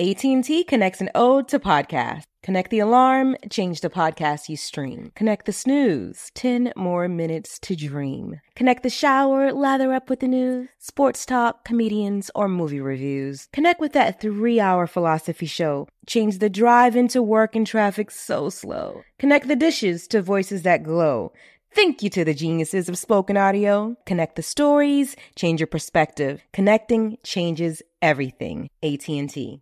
AT&T connects an ode to podcasts. Connect the alarm, change the podcast you stream. Connect the snooze, 10 more minutes to dream. Connect the shower, lather up with the news, sports talk, comedians, or movie reviews. Connect with that 3-hour philosophy show. Change the drive into work and traffic so slow. Connect the dishes to voices that glow. Thank you to the geniuses of spoken audio. Connect the stories, change your perspective. Connecting changes everything. AT&T.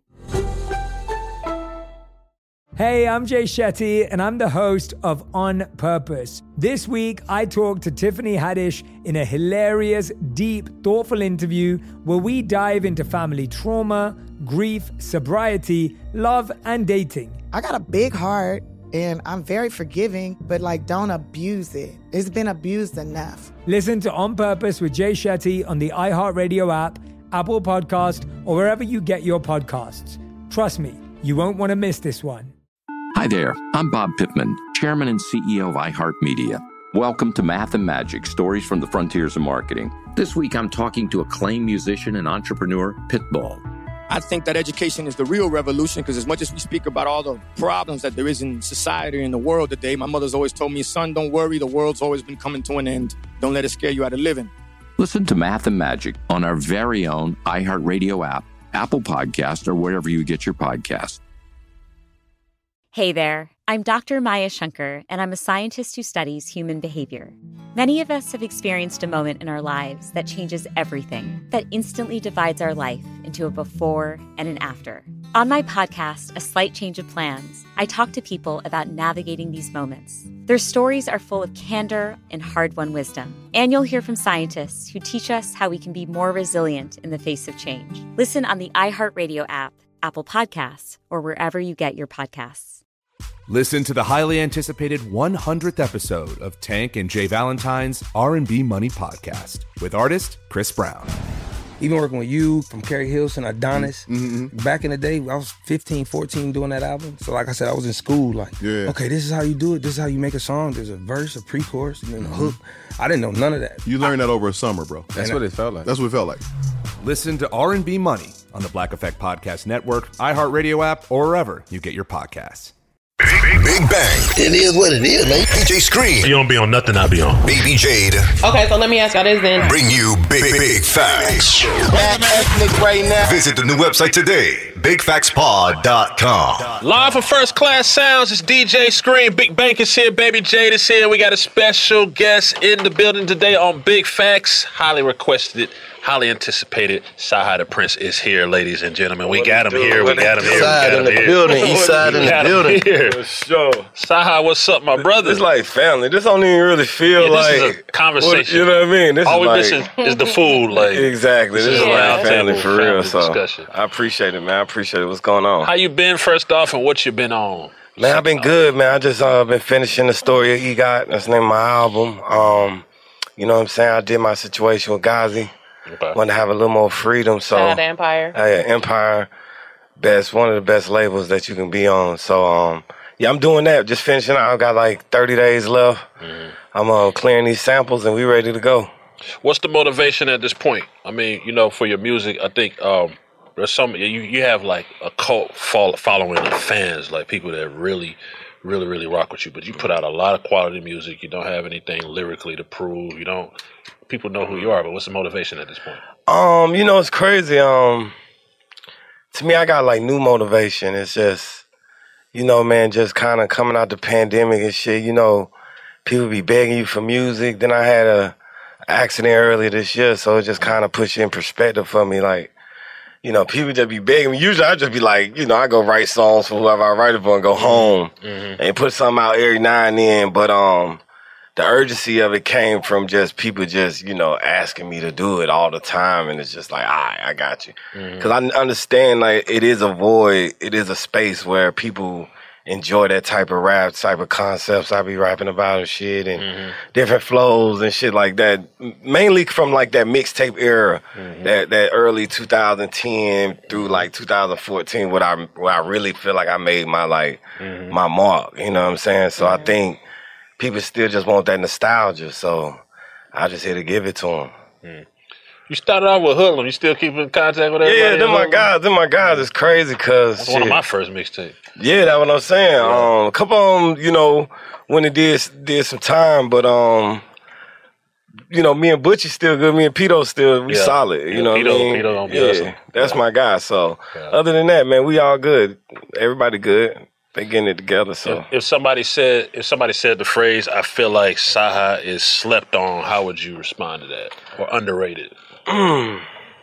Hey, I'm Jay Shetty, and I'm the host of On Purpose. This week, I talked to Tiffany Haddish in a hilarious, deep, thoughtful interview where we dive into family trauma, grief, sobriety, love, and dating. I got a big heart, and I'm very forgiving, but don't abuse it. It's been abused enough. Listen to On Purpose with Jay Shetty on the iHeartRadio app, Apple Podcast, or wherever you get your podcasts. Trust me, you won't want to miss this one. Hi there, I'm Bob Pittman, Chairman and CEO of iHeartMedia. Welcome to Math and Magic, Stories from the Frontiers of Marketing. This week I'm talking to acclaimed musician and entrepreneur, Pitbull. I think that education is the real revolution, because as much as we speak about all the problems that there is in society and the world today, my mother's always told me, son, don't worry, the world's always been coming to an end. Don't let it scare you out of living. Listen to Math and Magic on our very own iHeartRadio app, Apple Podcast, or wherever you get your podcasts. Hey there, I'm Dr. Maya Shankar, and I'm a scientist who studies human behavior. Many of us have experienced a moment in our lives that changes everything, that instantly divides our life into a before and an after. On my podcast, A Slight Change of Plans, I talk to people about navigating these moments. Their stories are full of candor and hard-won wisdom. And you'll hear from scientists who teach us how we can be more resilient in the face of change. Listen on the iHeartRadio app, Apple Podcasts, or wherever you get your podcasts. Listen to the highly anticipated 100th episode of Tank and Jay Valentine's R&B Money Podcast with artist Chris Brown. Even working with you, from Carrie Hilson, Adonis, back in the day, I was 15, 14 doing that album. So like I said, I was in school okay, this is how you do it. This is how you make a song. There's a verse, a pre-chorus, and then a hook. I didn't know none of that. You learned that over a summer, bro. That's what it felt like. That's what it felt like. Listen to R&B Money on the Black Effect Podcast Network, iHeartRadio app, or wherever you get your podcasts. Big Bang. It is what it is, man. DJ Scream. You don't be on nothing, I be on. Baby Jade. Okay, so let me ask y'all this then. Bring you big facts. Right now. Visit the new website today, bigfactspod.com. Live for First Class Sounds, it's DJ Scream. Big Bank is here, Baby Jade is here. We got a special guest in the building today on Big Facts. Highly requested, highly anticipated. Saha the Prince is here, ladies and gentlemen. We got him here. We got him here. East side in the building. East side in the building. For sure. Saha, what's up, my brother? It's like family. This don't even really feel this like is a conversation. You know what I mean? This all is we missing is the food. Exactly. This is like family for real. So discussion. I appreciate it, man. I appreciate it. What's going on? How you been, first off, and what you been on? Man, I've been good, man. I just been finishing the story of EGOT. That's the name of my album. You know what I'm saying? I did my situation with Ghazi. Okay. Wanted to have a little more freedom. So Empire. Yeah, Empire. One of the best labels that you can be on. So yeah, I'm doing that. Just finishing out. I got like 30 days left. I'm clearing these samples and we ready to go. What's the motivation at this point? I mean, for your music, I think there's some you have like a cult following of fans, like people that really rock with you. But you put out a lot of quality music. You don't have anything lyrically to prove. People know who you are. But what's the motivation at this point? It's crazy. To me, I got like new motivation. It's just, man, just kind of coming out the pandemic and shit. People be begging you for music. Then I had a accident earlier this year, so it just kind of puts you in perspective for me. Like, people just be begging me. Usually I just be like, I go write songs for whoever I write it for and go home and put something out every now and then. But the urgency of it came from just people just, asking me to do it all the time. And it's just like, all right, I got you. Because I understand, like, it is a void. It is a space where people enjoy that type of rap, type of concepts I be rapping about and shit, and different flows and shit like that. Mainly from like that mixtape era, that early 2010 through like 2014, where I really feel like I made my my mark. You know what I'm saying? So I think people still just want that nostalgia. So I just here to give it to them. You started off with Hoodlum. You still keep in contact with everybody? Yeah, them my guys. It's crazy because that's one of my first mixtapes. Yeah, that's what I'm saying. Yeah. A couple of them, you know, when it did some time, but you know, me and Butchie still good. Me and Pito still we solid. You know what I mean? Pito don't be that's my guy. So other than that, man, we all good. Everybody good. They getting it together. So if somebody said the phrase, "I feel like Saha is slept on," how would you respond to that? Or underrated? I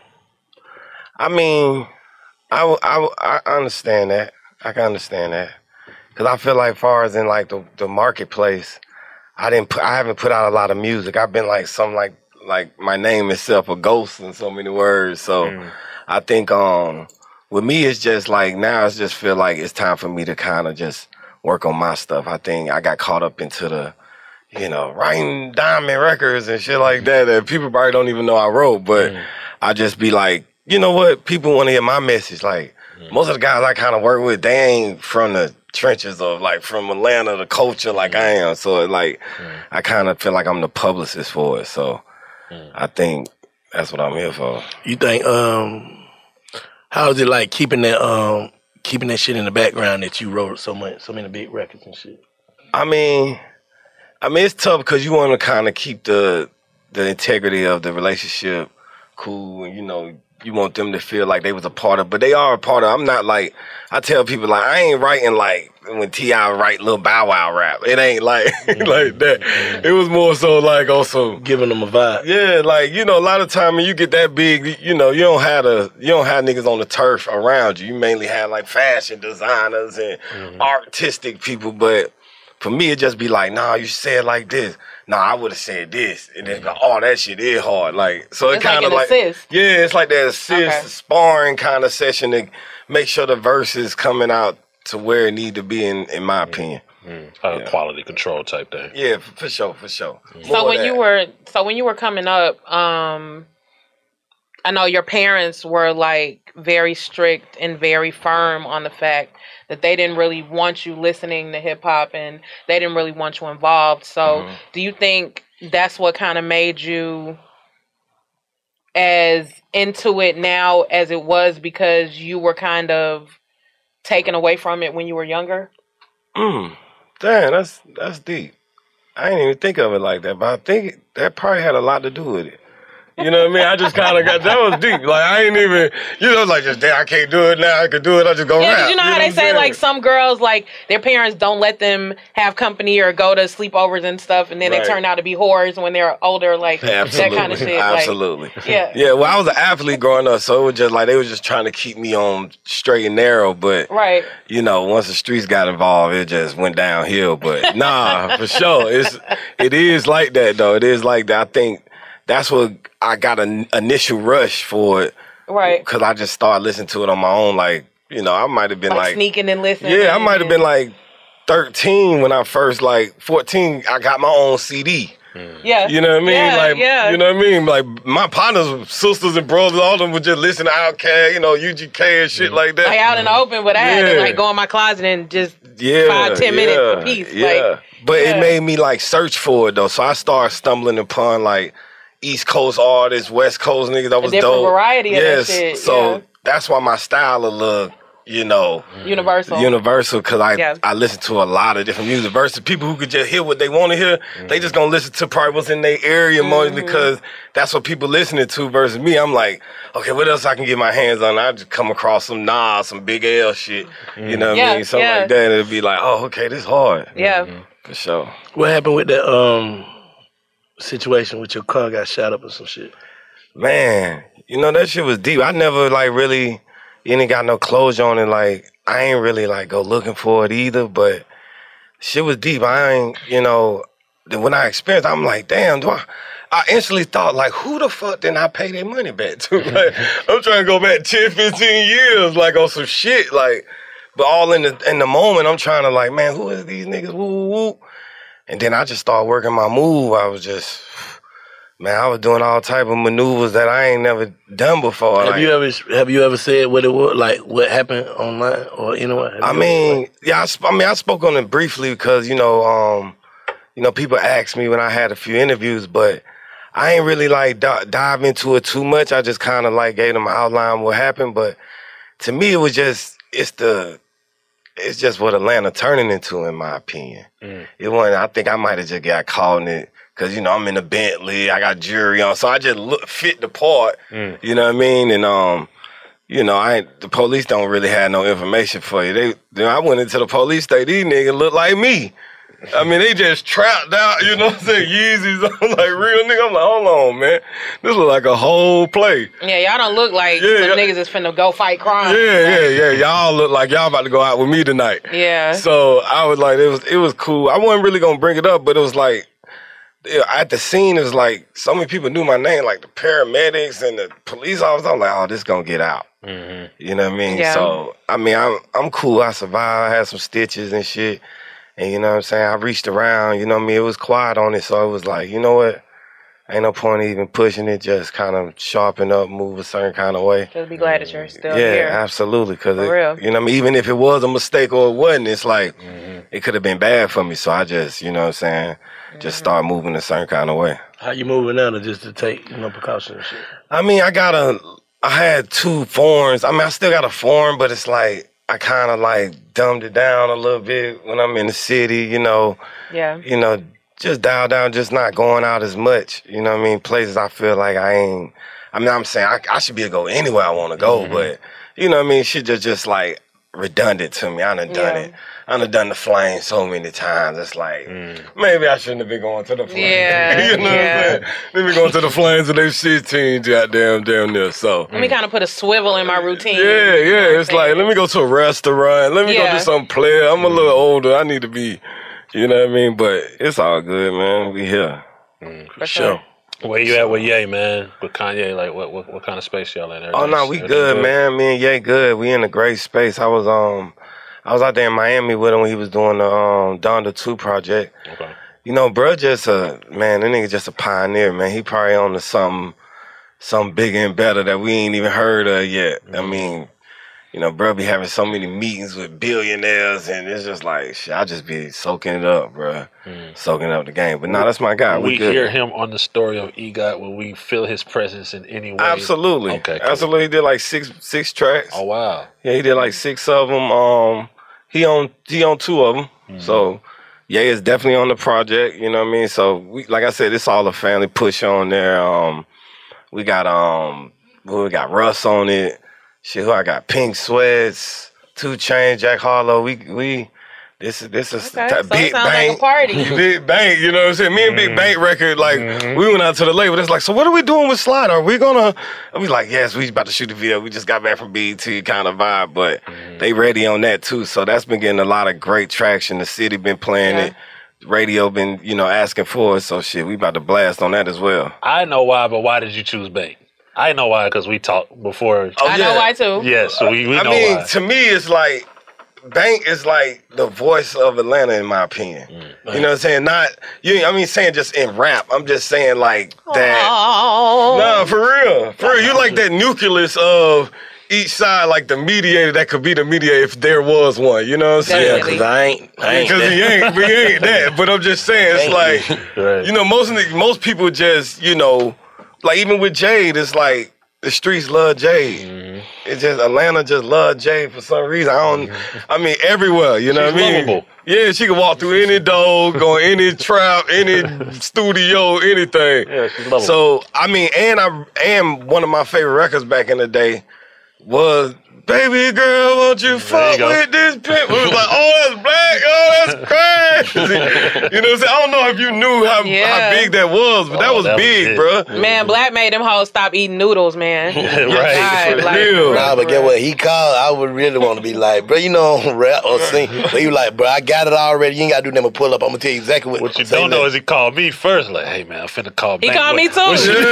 mean, I understand that. I can understand that because I feel like, far as in like the marketplace, I haven't put out a lot of music. I've been like some like my name itself, a ghost in so many words. So I think with me, it's just like now it's just feel like it's time for me to kind of just work on my stuff. I think I got caught up into the, you know, writing diamond records and shit like that people probably don't even know I wrote, but I just be like, you know what? People want to hear my message. Like most of the guys I kind of work with, they ain't from the trenches of like from Atlanta, the culture like I am. So like I kind of feel like I'm the publicist for it. So I think that's what I'm here for. You think how is it like keeping that shit in the background that you wrote so many big records and shit? I mean it's tough because you want to kind of keep the integrity of the relationship cool, and you know you want them to feel like they was a part of, but they are a part of. I'm not like, I tell people like I ain't writing like when T.I. write Lil Bow Wow rap. It ain't like like that. It was more so like also giving them a vibe. Yeah, like you know a lot of time when you get that big, you know you don't have niggas on the turf around you. You mainly have like fashion designers and artistic people, but for me it just be like, nah, you say it like this. Nah, I would have said this, and then oh, that shit is hard. Like, so it kind of like, yeah, it's like that assist, sparring kind of session to make sure the verse is coming out to where it need to be, in my opinion. Quality control type thing. Yeah, for sure. So when you were coming up, I know your parents were like very strict and very firm on the fact that they didn't really want you listening to hip hop and they didn't really want you involved. So do you think that's what kind of made you as into it now as it was because you were kind of taken away from it when you were younger? Damn, that's deep. I didn't even think of it like that, but I think that probably had a lot to do with it. You know what I mean? I just kind of got, that was deep. Like, I ain't even, you know, like, just, damn, I can't do it now. I could do it. I just go rap. Did you know how they say, like, some girls, like, their parents don't let them have company or go to sleepovers and stuff, and then they turn out to be whores when they're older, like, that kind of shit. Absolutely. Like, yeah. Yeah, well, I was an athlete growing up, so it was just like, they was just trying to keep me on straight and narrow, but, you know, once the streets got involved, it just went downhill. But, nah, for sure. It is like that, though. It is like that. I think that's what I got an initial rush for it. Right. Because I just started listening to it on my own. Like, you know, I might have been like sneaking and listening. Yeah, I might have been like 13 when I first, like 14, I got my own CD. Yeah. You know what I mean? Yeah, like, yeah. You know what I mean? Like, my partners, sisters and brothers, all of them would just listen to Outkast, you know, UGK and shit like that. Like, out in the open, but I had to, like, go in my closet and just 5-10 minutes a piece. Yeah. Like, but it made me, like, search for it, though. So I started stumbling upon, like, East Coast artists, West Coast niggas. That was dope. A different variety of that shit. So that's why my style will look, you know, universal, because I listen to a lot of different music versus people who could just hear what they want to hear. They just gonna listen to probably what's in their area more because that's what people listening to versus me. I'm like, okay, what else I can get my hands on? I just come across some Nas, some Big L shit, you know what I mean? Something like that, and it'd be like, oh, okay, this hard. Yeah. For sure. What happened with that situation with your car got shot up or some shit? Man, you know, that shit was deep. I never, like, really ain't got no closure on it. Like, I ain't really, like, go looking for it either, but shit was deep. I ain't, you know, when I experienced it, I'm like, damn, I instantly thought, like, who the fuck didn't I pay their money back to? Like, I'm trying to go back 10, 15 years, like, on some shit, like, but all in the moment, I'm trying to, like, man, who is these niggas? Woo, woo, woo. And then I just started working my move. I was just, man, I was doing all type of maneuvers that I ain't never done before. Have you ever said what it was, like what happened online or anyway? I spoke on it briefly because you know people asked me when I had a few interviews, but I ain't really like dive into it too much. I just kind of like gave them an outline what happened. But to me, it was just it's just what Atlanta turning into, in my opinion. It wasn't. I think I might have just got caught in it because I'm in a Bentley, I got jewelry on, so I just fit the part. You know what I mean? And the police don't really have no information for you. I went into the police station. These niggas look like me. I mean, they just trapped out, you know what I'm saying? Yeezys on, like real nigga. I'm like, hold on, man. This look like a whole play. Yeah, y'all don't look like some niggas that's finna go fight crime. Yeah. Y'all look like y'all about to go out with me tonight. Yeah. So I was like, it was cool. I wasn't really gonna bring it up, but it was like, at the scene, it was like so many people knew my name, like the paramedics and the police officers. I'm like, oh, this gonna get out. You know what I mean? Yeah. So I mean, I'm cool. I survived. I had some stitches and shit. And you know what I'm saying? I reached around, you know what I mean? It was quiet on it, so it was like, you know what? Ain't no point even pushing it, just kind of sharpen up, move a certain kind of way. Just be glad that you're still here. Yeah, absolutely. Because, real. you know what I mean? Even if it was a mistake or it wasn't, it's like, it could have been bad for me. So I just, you know what I'm saying, just start moving a certain kind of way. How you moving now just to take, precautions and shit? I mean, I had 2 forms. I mean, I still got a form, but it's like, I kind of like dumbed it down a little bit when I'm in the city, Yeah. Just dial down, just not going out as much. You know what I mean? Places I feel like I'm saying I should be able to go anywhere I want to go, but you know what I mean? Shit just like redundant to me. I done done it. I done done the flame so many times. It's like, maybe I shouldn't have been going to the flames. Yeah. You know what I'm saying? Let me go to the flames and they 16 goddamn down there. So Let me kind of put a swivel in my routine. Yeah. It's like, let me go to a restaurant. Let me go do something player. I'm a little older. I need to be, you know what I mean? But it's all good, man. We here. For sure. Where you at with Ye, man? With Kanye, like what kind of space y'all in there? Oh no, we good, man. Me and Ye good. We in a great space. I was out there in Miami with him when he was doing the Donda 2 project. Okay. Bro, that nigga just a pioneer, man. He probably on to something bigger and better that we ain't even heard of yet. I mean, bro be having so many meetings with billionaires, and it's just like, shit, I just be soaking it up, bro. Soaking up the game. But no, that's my guy. We good. hear him on the story of EGOT when we feel his presence in any way. Absolutely. Okay, cool. Absolutely. He did like six tracks. Oh, wow. Yeah, he did like 6 of them. He on 2 of them. So, Ye is definitely on the project, you know what I mean? So, like I said, it's all a family push on there. We got Russ on it. Shit, who I got? Pink Sweats, 2 Chainz, Jack Harlow. This is Big Bank. Like a party. Big Bank, you know what I'm saying? Me and Big Bank record, like, we went out to the label. It's like, so what are we doing with Slide? Are we gonna? And we like, yes, we about to shoot the video. We just got back from BET kind of vibe, but they ready on that too. So that's been getting a lot of great traction. The city been playing it. Radio been, asking for it. So shit, we about to blast on that as well. I know why, but why did you choose Bank? I know why, because we talked before. I know why too. Yes, so we know why. I mean, to me, it's like, Bank is like the voice of Atlanta, in my opinion. You know what I'm saying? Saying just in rap. I'm just saying like that. No, for real. You like that nucleus of each side, like the mediator that could be the mediator if there was one. You know what I'm saying? Yeah, because I ain't Because he ain't that. But I'm just saying, it's like, most people just, like even with Jade, it's like the streets love Jade. It's just Atlanta just love Jade for some reason. Everywhere, you know what I mean? Lovable. Yeah, she can walk through any door, go in any trap, any studio, anything. Yeah, she's lovable. So, and one of my favorite records back in the day was Baby Girl, won't you fuck with this pimp? We was like, oh, that's black, oh, that's crazy. You know what I'm saying? I don't know if you knew how big that was, but that was big, bro. Man, Black made them hoes stop eating noodles, man. Right. Nah, but get what he called, I would really want to be like, bro, rap or sing. But you like, bro, I got it already. You ain't got to do nothing but pull up. I'm going to tell you exactly what you don't know is he called me first. Like, hey, man, I'm finna call Bank. He called me too.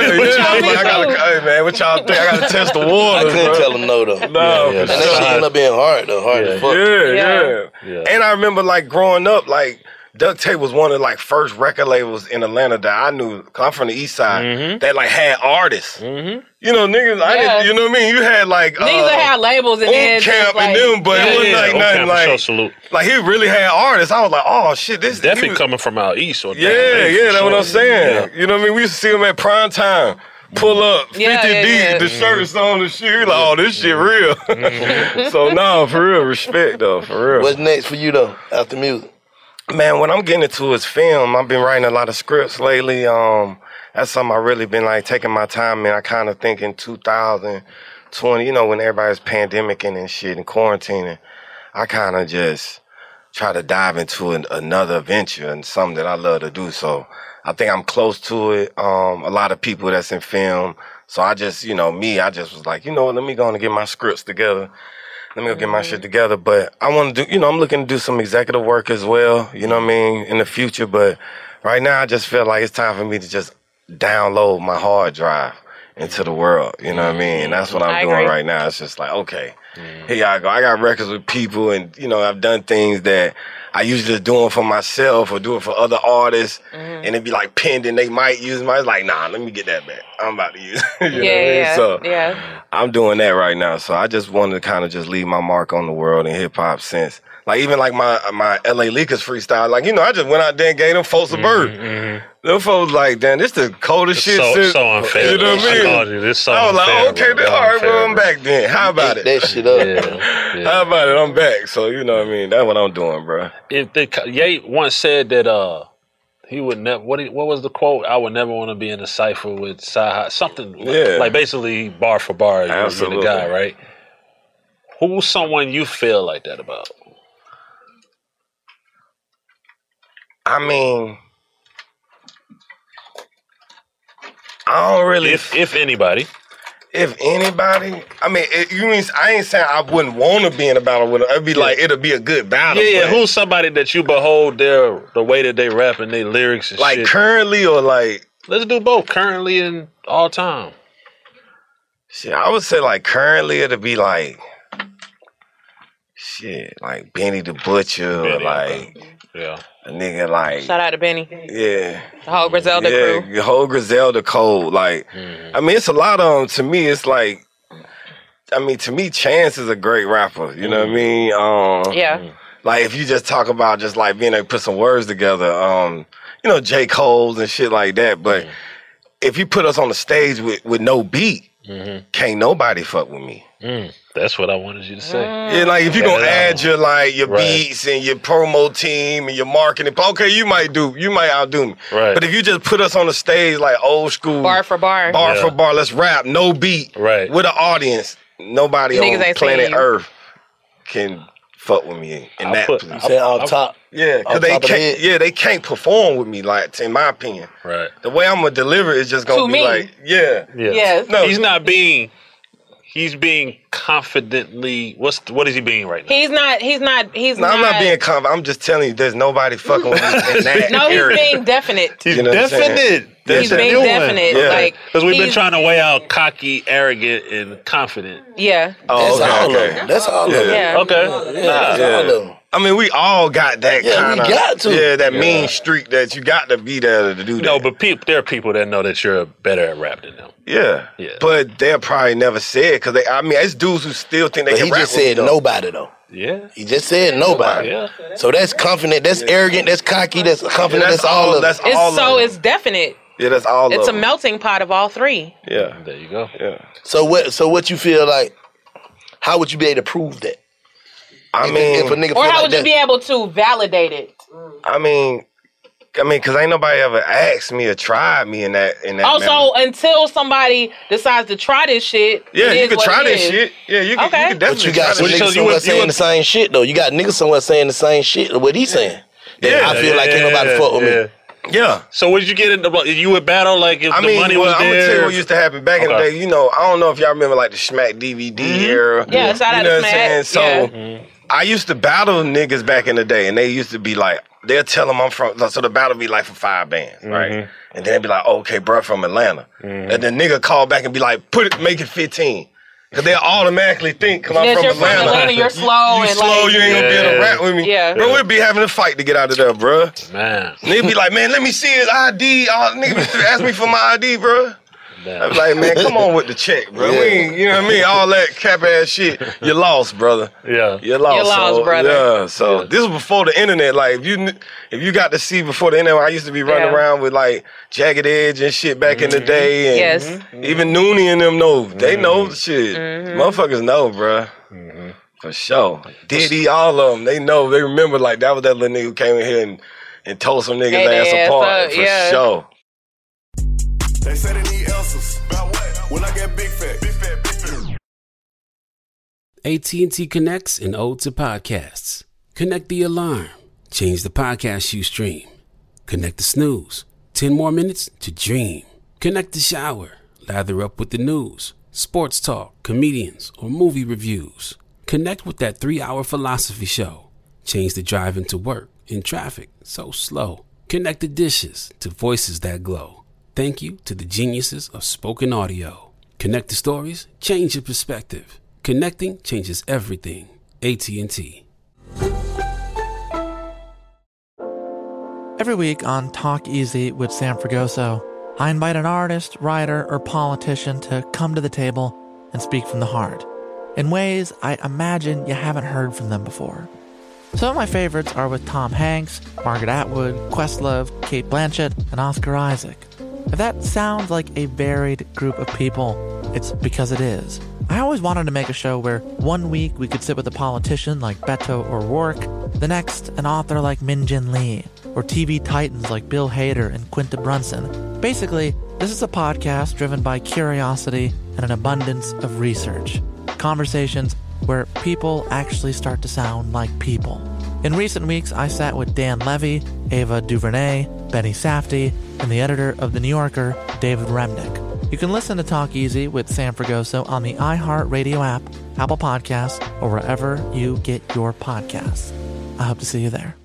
Hey, man, what y'all think? I got to test the water. I couldn't tell him no, though. No. And that shit ended up being hard, though. Hard as fuck. Yeah. And I remember, like, growing up, like, Duct Tape was one of like first record labels in Atlanta that I knew. Cause I'm from the East Side. That like had artists. You know, niggas. I didn't. You know what I mean? You had like niggas that had labels and then Camp like, and them, but it wasn't like nothing like. Salute. Like he really had artists. I was like, oh shit, this definitely coming from out east. Or that's what I'm saying. You know what I mean? We used to see him at prime time. Pull up 50 deep, the shirts on the shit. Like, oh, this shit real. So no, for real, respect though, for real. What's next for you though after music? Man, what I'm getting into is film. I've been writing a lot of scripts lately. That's something I really been like taking my time in. I kind of think in 2020, you know, when everybody's pandemicing and shit and quarantining, I kind of just try to dive into another venture and something that I love to do. So I think I'm close to it. A lot of people that's in film. So I just, you know, I just was like, you know what, let me go and get my scripts together. Let me go get my shit together. But I want to do, you know, I'm looking to do some executive work as well, you know what I mean, in the future. But right now I just feel like it's time for me to just download my hard drive into the world, you know what I mean? And that's what I'm doing right now. It's just like, okay, here I go. I got records with people and, you know, I've done things that I usually just doing for myself or doing for other artists, and it'd be like pending. They might use my. It's like, nah, let me get that back. I'm about to use it. You know what I mean? So I'm doing that right now. So I just wanted to kind of just leave my mark on the world in hip hop since, like, even like my LA Leakers freestyle. Like, you know, I just went out there and gave them folks a bird. Them folks like, damn, this the coldest shit since. So unfair. You know what I mean? I called you. This so I was unfair, like, okay, all right, well, I'm back then. How about it? That shit up. How about it? I'm back. So, you know what I mean? That's what I'm doing, bro. Ye once said that he would never. What was the quote? I would never want to be in a cipher with Sci-Hi. Something like basically bar for bar. You're the guy, right? Who's someone you feel like that about? I mean, I don't really. If anybody. If anybody, I mean, you mean I ain't saying I wouldn't want to be in a battle with them. It'd be like it'll be a good battle. Yeah. Who's somebody that you behold the way that they rap and their lyrics and like shit? Currently or like? Let's do both. Currently and all time. Shit, I would say like currently it'd be like like Benny the Butcher or like a nigga like. Shout out to Benny. Yeah. The whole Griselda crew. The whole Griselda code. Like, I mean, it's a lot of them. To me, it's like, I mean, to me, Chance is a great rapper. You know what I mean? Like, if you just talk about just like being able to put some words together, you know, J. Cole's and shit like that. But if you put us on the stage with no beat, can't nobody fuck with me. That's what I wanted you to say. Yeah, like if you're gonna add your beats and your promo team and your marketing, okay, you might outdo me. Right. But if you just put us on the stage like old school, bar for bar, let's rap, no beat, with an audience, nobody on planet Earth can fuck with me in that position. Say off top. Yeah, because they can't perform with me, like, in my opinion. Right. The way I'm gonna deliver is just gonna be like, Yes. No, he's being confidently. What is he being right now? He's not. No, I'm not being confident. I'm just telling you, there's nobody fucking with me in that No, area. he's being definite. He's definite. He's being definite. Yeah. Like, because we've been trying to weigh out cocky, arrogant, and confident. Yeah. Oh, okay. That's all of them. Yeah. Okay. That's all of them. I mean, we all got that kind of. we got to. Yeah, that mean streak that you got to be there to do that. No, but there are people that know that you're better at rap than them. Yeah. But they'll probably never say it because I mean, it's dudes who still think they can rap. He just said nobody though. Yeah. He just said nobody. Yeah. So that's confident, that's arrogant, that's cocky, that's confident, that's all of it. It's definite. Yeah, that's all It's of a melting pot of all three. Yeah. There you go. Yeah. So what you feel like, how would you be able to prove that? I mean, if a nigga Or feel how like would you that, be able to validate it? I mean, because ain't nobody ever asked me or tried me in that Also, manner. until somebody decides to try this shit. Yeah, it you is can what try it this is. shit. Yeah, you can Okay. definitely but you got some try niggas this shit. somewhere saying the same shit though. You got niggas somewhere saying the same shit what he's saying. Yeah, I feel like ain't nobody fuck with me. Yeah. So would you get into? You would battle like if the money was I'm there? gonna tell you what used to happen back in the day. You know, I don't know if y'all remember like the Smack DVD era. Yeah, shout out you know to what I'm Smack. saying? So I used to battle niggas back in the day, and they used to be like, they'll tell them I'm from. So the battle be like for 5 bands, right? And then they'd be like, okay, bro, from Atlanta. And the nigga call back and be like, make it 15. Cause they'll automatically think, come out from Atlanta. You're slow you and slow, like, you ain't gonna be able to rap with me. Yeah. Bro, we'd be having a fight to get out of there, bro. Man. They'd be like, man, let me see his ID. Niggas ask me for my ID, bro. I was like, man, come on with the check, bro. We ain't, you know what I mean? All that cap ass shit. You lost, brother. Yeah. You lost. You lost, brother. Yeah. So this was before the internet. Like if you got to see before the internet, I used to be running around with like Jagged Edge and shit back in the day. And even Noonie and them know. They know the shit. Motherfuckers know, bro. For sure. Diddy, all of them. They know. They remember like that was that little nigga who came in here and told some niggas ass apart. For sure. They say they need answers. About what? When I get big fat. Big fat, big fat. AT&T connects an ode to podcasts. Connect the alarm. Change the podcast you stream. Connect the snooze. 10 more minutes to dream. Connect the shower. Lather up with the news, sports talk, comedians, or movie reviews. Connect with that 3-hour philosophy show. Change the drive into work in traffic so slow. Connect the dishes to voices that glow. Thank you to the geniuses of spoken audio. Connect the stories, change your perspective. Connecting changes everything. AT&T. Every week on Talk Easy with Sam Fragoso, I invite an artist, writer, or politician to come to the table and speak from the heart in ways I imagine you haven't heard from them before. Some of my favorites are with Tom Hanks, Margaret Atwood, Questlove, Cate Blanchett, and Oscar Isaac. If that sounds like a varied group of people, it's because it is. I always wanted to make a show where one week we could sit with a politician like Beto O'Rourke, the next an author like Min Jin Lee, or TV titans like Bill Hader and Quinta Brunson. Basically, this is a podcast driven by curiosity and an abundance of research. Conversations where people actually start to sound like people. In recent weeks, I sat with Dan Levy, Ava DuVernay, Benny Safdie, and the editor of The New Yorker, David Remnick. You can listen to Talk Easy with Sam Fragoso on the iHeartRadio app, Apple Podcasts, or wherever you get your podcasts. I hope to see you there.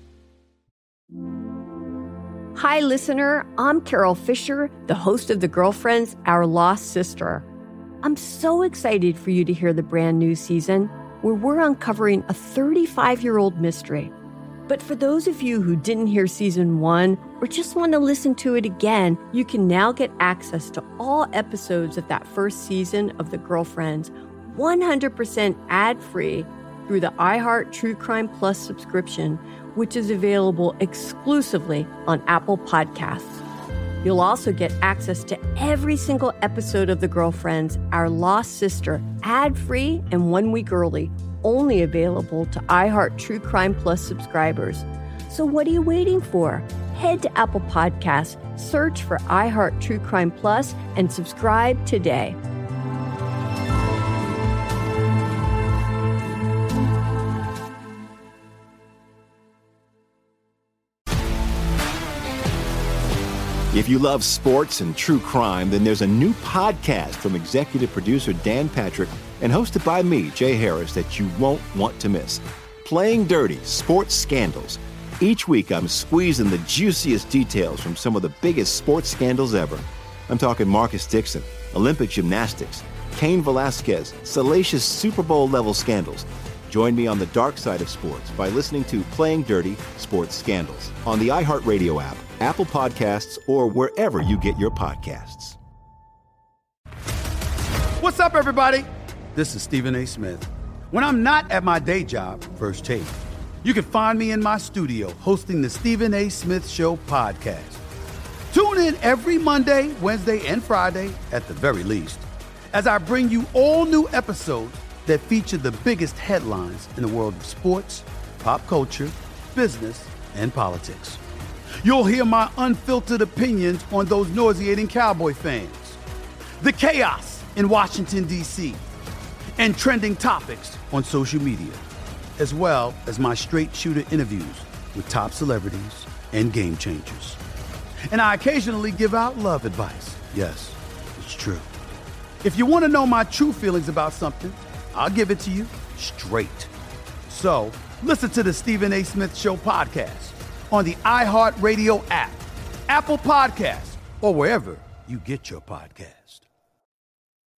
Hi, listener. I'm Carol Fisher, the host of The Girlfriends, Our Lost Sister. I'm so excited for you to hear the brand new season, where we're uncovering a 35-year-old mystery. But for those of you who didn't hear season 1 or just want to listen to it again, you can now get access to all episodes of that first season of The Girlfriends 100% ad-free through the iHeart True Crime Plus subscription, which is available exclusively on Apple Podcasts. You'll also get access to every single episode of The Girlfriends, Our Lost Sister, ad-free and 1 week early, only available to iHeart True Crime Plus subscribers. So what are you waiting for? Head to Apple Podcasts, search for iHeart True Crime Plus, and subscribe today. If you love sports and true crime, then there's a new podcast from executive producer Dan Patrick and hosted by me, Jay Harris, that you won't want to miss. Playing Dirty: Sports Scandals. Each week, I'm squeezing the juiciest details from some of the biggest sports scandals ever. I'm talking Marcus Dixon, Olympic gymnastics, Cain Velasquez, salacious Super Bowl-level scandals. Join me on the dark side of sports by listening to Playing Dirty: Sports Scandals on the iHeartRadio app, Apple Podcasts, or wherever you get your podcasts. What's up, everybody? This is Stephen A. Smith. When I'm not at my day job, First Take, you can find me in my studio hosting the Stephen A. Smith Show podcast. Tune in every Monday, Wednesday, and Friday, at the very least, as I bring you all new episodes that feature the biggest headlines in the world of sports, pop culture, business, and politics. You'll hear my unfiltered opinions on those nauseating Cowboy fans, the chaos in Washington, D.C., and trending topics on social media, as well as my straight shooter interviews with top celebrities and game changers. And I occasionally give out love advice. Yes, it's true. If you want to know my true feelings about something, I'll give it to you straight. So listen to the Stephen A. Smith Show podcast on the iHeartRadio app, Apple Podcasts, or wherever you get your podcasts.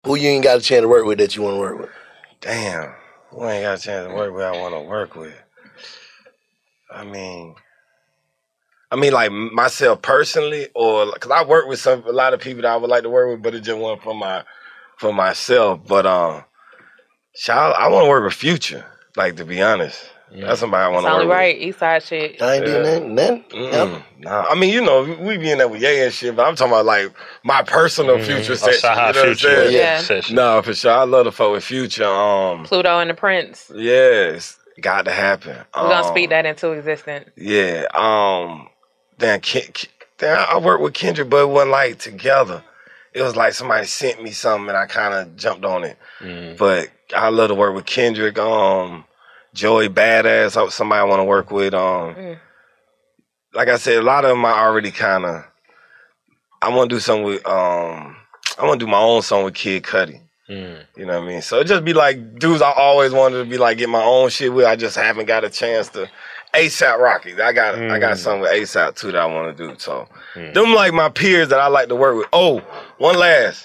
Who you ain't got a chance to work with that you want to work with? Damn, who ain't got a chance to work with I want to work with? I mean, like myself personally, or because I work with a lot of people that I would like to work with, but it just wasn't for myself. But I want to work with Future. Like, to be honest, that's somebody I want to work with. Right, Eastside shit. I ain't doing nothing. Nah, I mean, we be in there with Ye and shit, but I'm talking about like my personal Future section. You know what I'm saying? Yeah. Nah, for sure. I love to fuck with Future. Pluto and the Prince. Yes, got to happen. We're gonna speak that into existence. Yeah. Then I worked with Kendrick, but it wasn't like together. It was like somebody sent me something and I kind of jumped on it. But I love to work with Kendrick. Joey Badass, somebody I want to work with. Like I said, a lot of them I already kind of. I want to do something with. I want to do my own song with Kid Cudi. You know what I mean? So it just be like dudes I always wanted to be like get my own shit with. I just haven't got a chance to. ASAP Rocky. I got something with ASAP too that I want to do. So them like my peers that I like to work with. Oh, one last.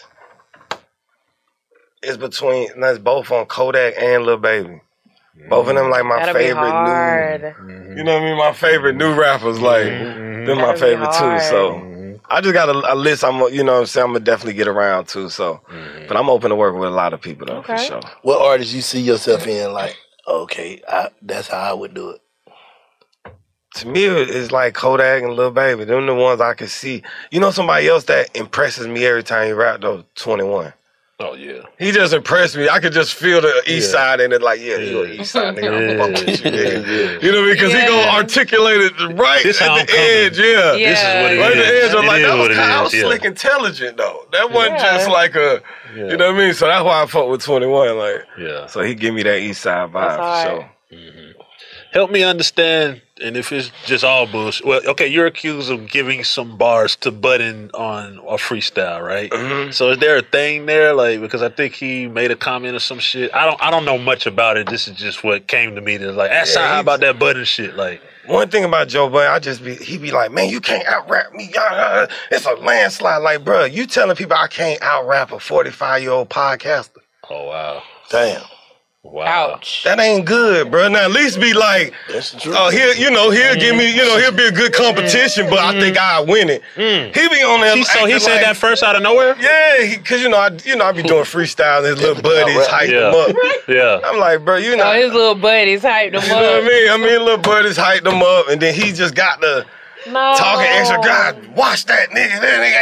It's both on Kodak and Lil Baby. Both of them like my favorite new. You know what I mean? My favorite new rappers. Like they're my favorite too. So I just got a list. You know what I'm saying? I'm gonna definitely get around too. So, but I'm open to work with a lot of people though for sure. What artists you see yourself in? Like, okay, that's how I would do it. To me, it's like Kodak and Lil Baby. Them the ones I can see. You know somebody else that impresses me every time he rap though? 21. Oh, yeah. He just impressed me. I could just feel the East Side in it like, you're an East Side nigga. I'm fucking with you, nigga. You know what I mean? Because he gonna articulate it right at the edge. Yeah. This is what it is. Right at the edge. I'm like, that was is. slick intelligent though. That wasn't just like a, you know what I mean? So that's why I fuck with 21. Like, so he give me that East Side vibe for sure. Help me understand, and if it's just all bullshit. Well, okay, you're accused of giving some bars to Budden on a freestyle, right? So is there a thing there, like, because I think he made a comment or some shit. I don't know much about it. This is just what came to me. That's like, how about that Budden shit? Like, one thing about Joe Budden, he be like, man, you can't out rap me. It's a landslide. Like, bro, you telling people I can't out rap a 45-year-old podcaster? Oh wow, damn. Wow. Ouch. That ain't good, bro. Now at least be like, he'll give me, he'll be a good competition, but I think I'll win it. He be on there. So he said that first out of nowhere? Yeah, because I be doing freestyle and his little buddies hype him up. Yeah. I'm like, bro, his little buddies hyped him up. You know what I mean? Little buddies hyped him up, and then he just got the talking extra. God, watch that nigga.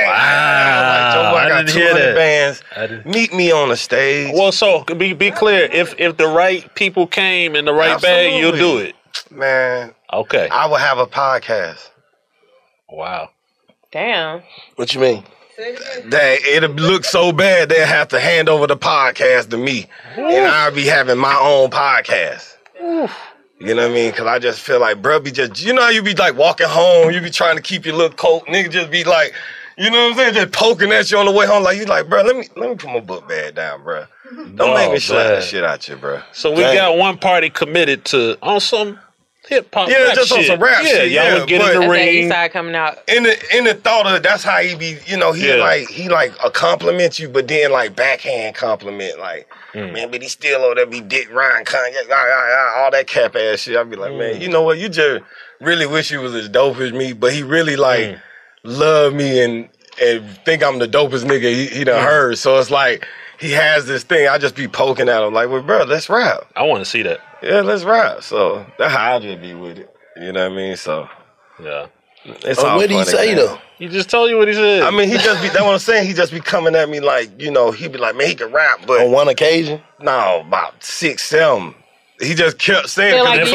I got 200 bands. Meet me on the stage. Well, so be clear. If the right people came in the right bag, you'll do it. Man. Okay. I will have a podcast. Wow. Damn. What you mean? That it'll look so bad they'll have to hand over the podcast to me, and I'll be having my own podcast. You know what I mean? Because I just feel like, bro, you know how you be like walking home, you be trying to keep your little coat, nigga just be like, you know what I'm saying, just poking at you on the way home, like you like, bro, let me put my book bag down, bro. Don't make me slap the shit out you, bro. So we got one party committed on some hip hop. Yeah, just on some rap shit. Y'all would get in the ring. East Side coming out. In the thought of that's how he be, he like a compliment you, but then like backhand compliment, like, man, but he still over there be Dick Ryan, Kanye, all that cap ass shit. I'd be like, man, you know what? You just really wish you was as dope as me, but he really like love me and think I'm the dopest nigga he done heard. So it's like he has this thing. I just be poking at him like, well, bro, let's rap. I want to see that. Yeah, let's rap. So that's how I just be with it. You know what I mean? So yeah. It's all what did he say though? He just told you what he said. I mean, that's what I'm saying. He just be coming at me like, he be like, man, he can rap, but on one occasion? No, about 6, 7. He just kept saying, for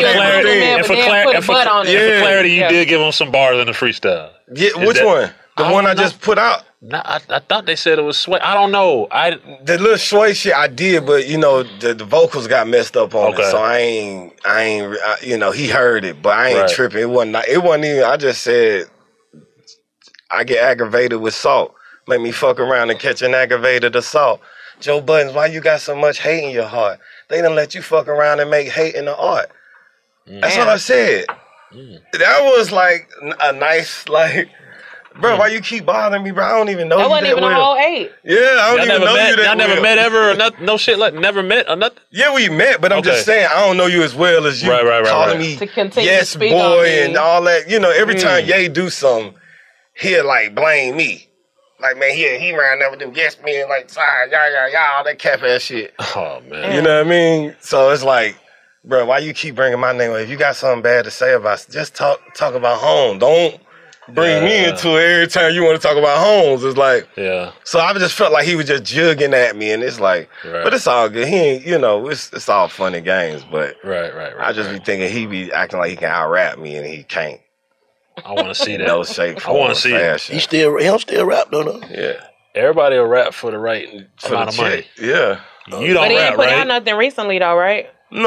clarity, you did give him some bars in the freestyle. Yeah, which one? The one I just put out? Nah, I thought they said it was Sway. I don't know. The little Sway shit I did, but the vocals got messed up on it, so I ain't. He heard it, but I ain't tripping. It wasn't even. I just said I get aggravated with salt. Let me fuck around and catch an aggravated assault. Joe Budden, why you got so much hate in your heart? They done let you fuck around and make hate in the art. That's what I said. That was like a nice Bro, why you keep bothering me, bro? I don't even know That you wasn't that even well. a whole 8. Yeah, I don't even know you that Y'all never well. met ever or nothing? No shit like never met or nothing? Yeah, we met, but I'm just saying I don't know you as well as you calling me to continue yes to speak boy on me. and all that. You know, every time Ye do something, he'll like blame me. Like, man, he ran never do yes men, like, sorry, y'all, all that cap ass shit. Oh, man. You know what I mean? So it's like, bro, why you keep bringing my name up? If you got something bad to say about just talk about home. Don't bring me into it every time you want to talk about homes. It's like, so I just felt like he was just jugging at me, and it's like, but it's all good. He ain't, you know, it's all fun and games, but I just be thinking he be acting like he can out-rap me, and he can't. I want to see that. No shape, I want to see it. He don't still rap though. Yeah. Everybody will rap for the right amount of money. Yeah. You don't But he rap, ain't put right? out nothing recently though, right?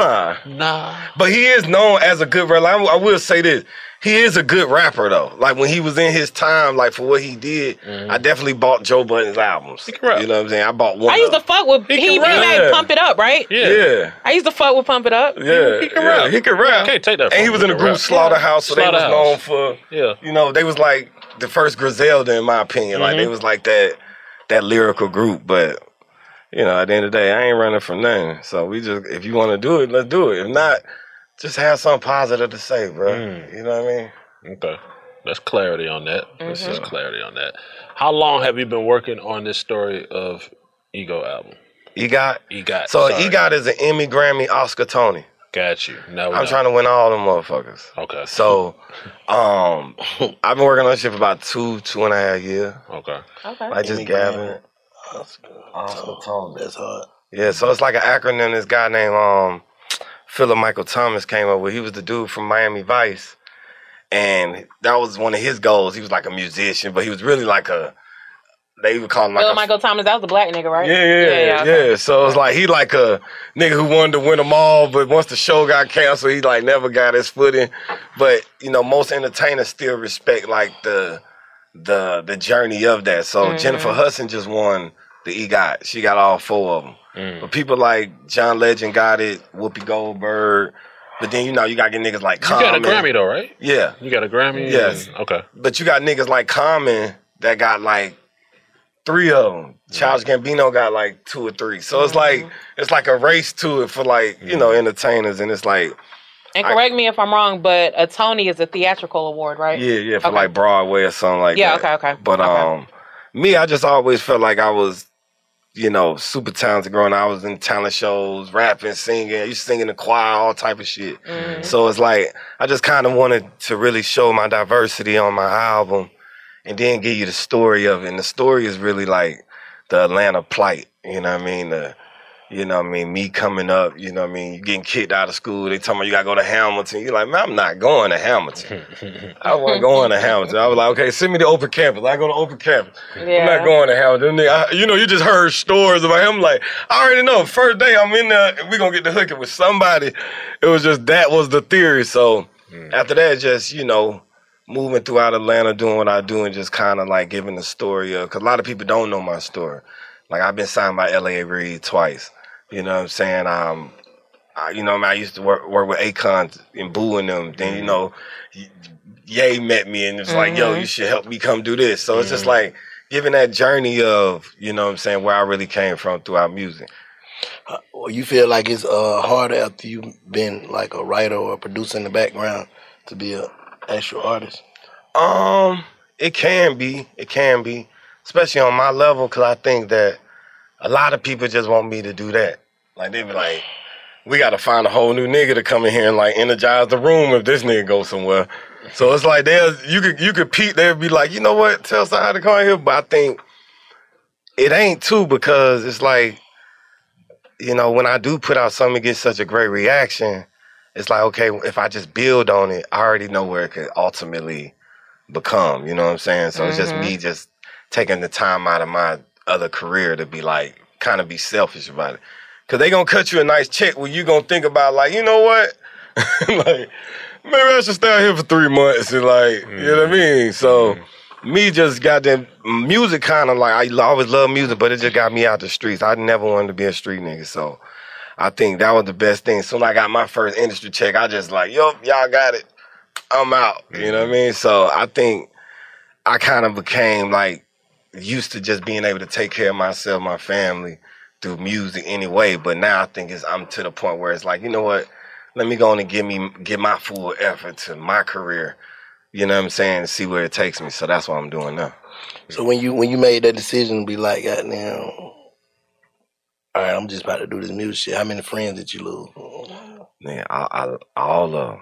Nah. But he is known as a good rapper. I will say this. He is a good rapper, though. Like, when he was in his time, like, for what he did, I definitely bought Joe Budden's albums. You know what I'm saying? I bought one. I used to fuck with, he remade Pump It Up, right? Yeah. I used to fuck with Pump It Up. Yeah. He can rap. He can rap. Can't take that And he was in the group Slaughterhouse, so they was known for, you know, they was like the first Griselda, in my opinion. Like, they was like that lyrical group, but... You know, at the end of the day, I ain't running from nothing. So we just, if you want to do it, let's do it. If not, just have something positive to say, bro. You know what I mean? Okay. That's clarity on that. That's just clarity on that. How long have you been working on this story of Ego album? EGOT? EGOT. So sorry. EGOT is an Emmy, Grammy, Oscar, Tony. Got you. Now I'm trying to win all them motherfuckers. Okay. So, I've been working on this shit for about 2.5 years. Okay. I just gathered. Oscar Tony. That's hard. Yeah, so it's like an acronym this guy named Philip Michael Thomas came up with. He was the dude from Miami Vice. And that was one of his goals. He was like a musician, but he was really like they would call him like Michael Thomas, that was the black nigga, right? Yeah. So it's like he like a nigga who wanted to win them all, but once the show got canceled, he like never got his footing. But, you know, most entertainers still respect like the journey of that. So Jennifer Hudson just won the EGOT. She got all 4 of them. But people like John Legend got it, Whoopi Goldberg. But then, you know, you got to get niggas like Common. You got a Grammy though, right? Yeah. You got a Grammy? Yes. Okay. But you got niggas like Common that got like 3 of them. Childish Gambino got like 2 or 3. So it's like a race to it for like, you know, entertainers. And it's like... And correct me if I'm wrong, but a Tony is a theatrical award, right? Yeah, for like Broadway or something like that. Yeah, okay. But me, I just always felt like I was, you know, super talented growing up. I was in talent shows, rapping, singing. I used to sing in the choir, all type of shit. So it's like, I just kind of wanted to really show my diversity on my album and then give you the story of it. And the story is really like the Atlanta plight, you know what I mean? You know what I mean? Me coming up, you know what I mean? You getting kicked out of school. They tell me you got to go to Hamilton. You're like, man, I'm not going to Hamilton. I wasn't going to Hamilton. I was like, okay, send me to open campus. I go to open campus. I'm not going to Hamilton. You know, you just heard stories about him. Like, I already know. First day I'm in there, and we're going to get to hooking with somebody. It was just, that was the theory. So after that, just, you know, moving throughout Atlanta, doing what I do, and just kind of like giving the story of, because a lot of people don't know my story. Like, I've been signed by L.A. Reid twice. You know what I'm saying? I used to work with Akon and Boo and them. Then, you know, Ye met me and it's like, yo, you should help me come do this. So it's just like giving that journey of, you know what I'm saying, where I really came from throughout music. Well, you feel like it's harder after you've been like a writer or a producer in the background to be an actual artist? It can be. Especially on my level, because I think that a lot of people just want me to do that. Like, they be like, we got to find a whole new nigga to come in here and, like, energize the room if this nigga goes somewhere. So it's like, you could peep, they'd be like, you know what, tell somebody to come in here. But I think it ain't too, because it's like, you know, when I do put out something, it gets such a great reaction. It's like, okay, if I just build on it, I already know where it could ultimately become. You know what I'm saying? So it's just me just taking the time out of my other career to be like, kind of be selfish about it. Because they going to cut you a nice check where you going to think about, like, you know what? Like, maybe I should stay out here for 3 months and, like, you know what I mean? So me just got that music kind of like, I always love music, but it just got me out the streets. I never wanted to be a street nigga. So I think that was the best thing. Soon as I got my first industry check, I just like, yo, y'all got it. I'm out. You know what I mean? So I think I kind of became like used to just being able to take care of myself, my family through music anyway. But now I think I'm to the point where it's like, you know what? Let me go on and give my full effort to my career. You know what I'm saying? And see where it takes me. So that's what I'm doing now. So when you made that decision to be like, goddamn, all right, I'm just about to do this music shit. How many friends did you lose? Man, all of them.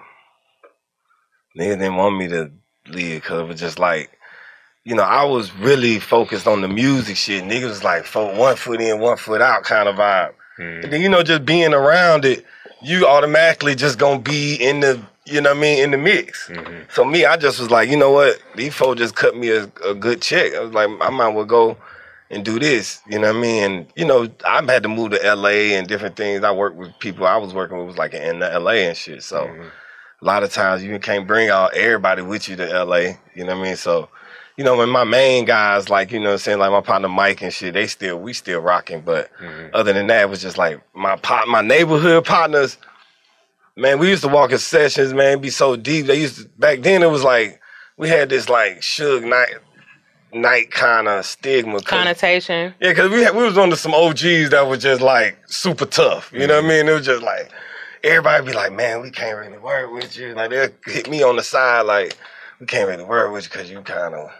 Niggas didn't want me to leave because it was just like, you know, I was really focused on the music shit. Niggas was like 1 foot in, 1 foot out kind of vibe. And then, you know, just being around it, you automatically just gonna be in the, you know what I mean, in the mix. So me, I just was like, you know what? These folks just cut me a good check. I was like, I might well go and do this, you know what I mean? And, you know, I've had to move to L.A. and different things. I worked with people I was working with was like in the L.A. and shit. So a lot of times you can't bring everybody with you to L.A., you know what I mean? So, you know, when my main guys, like, you know what I'm saying, like my partner Mike and shit, we still rocking. But other than that, it was just like my neighborhood partners, man, we used to walk in sessions, man, be so deep. Back then it was like, we had this like Suge Knight kind of stigma. Connotation. Yeah, because we was under some OGs that were just like super tough. You know what I mean? It was just like, everybody be like, man, we can't really work with you. Like they'll hit me on the side like, we can't really work with you because you kind of,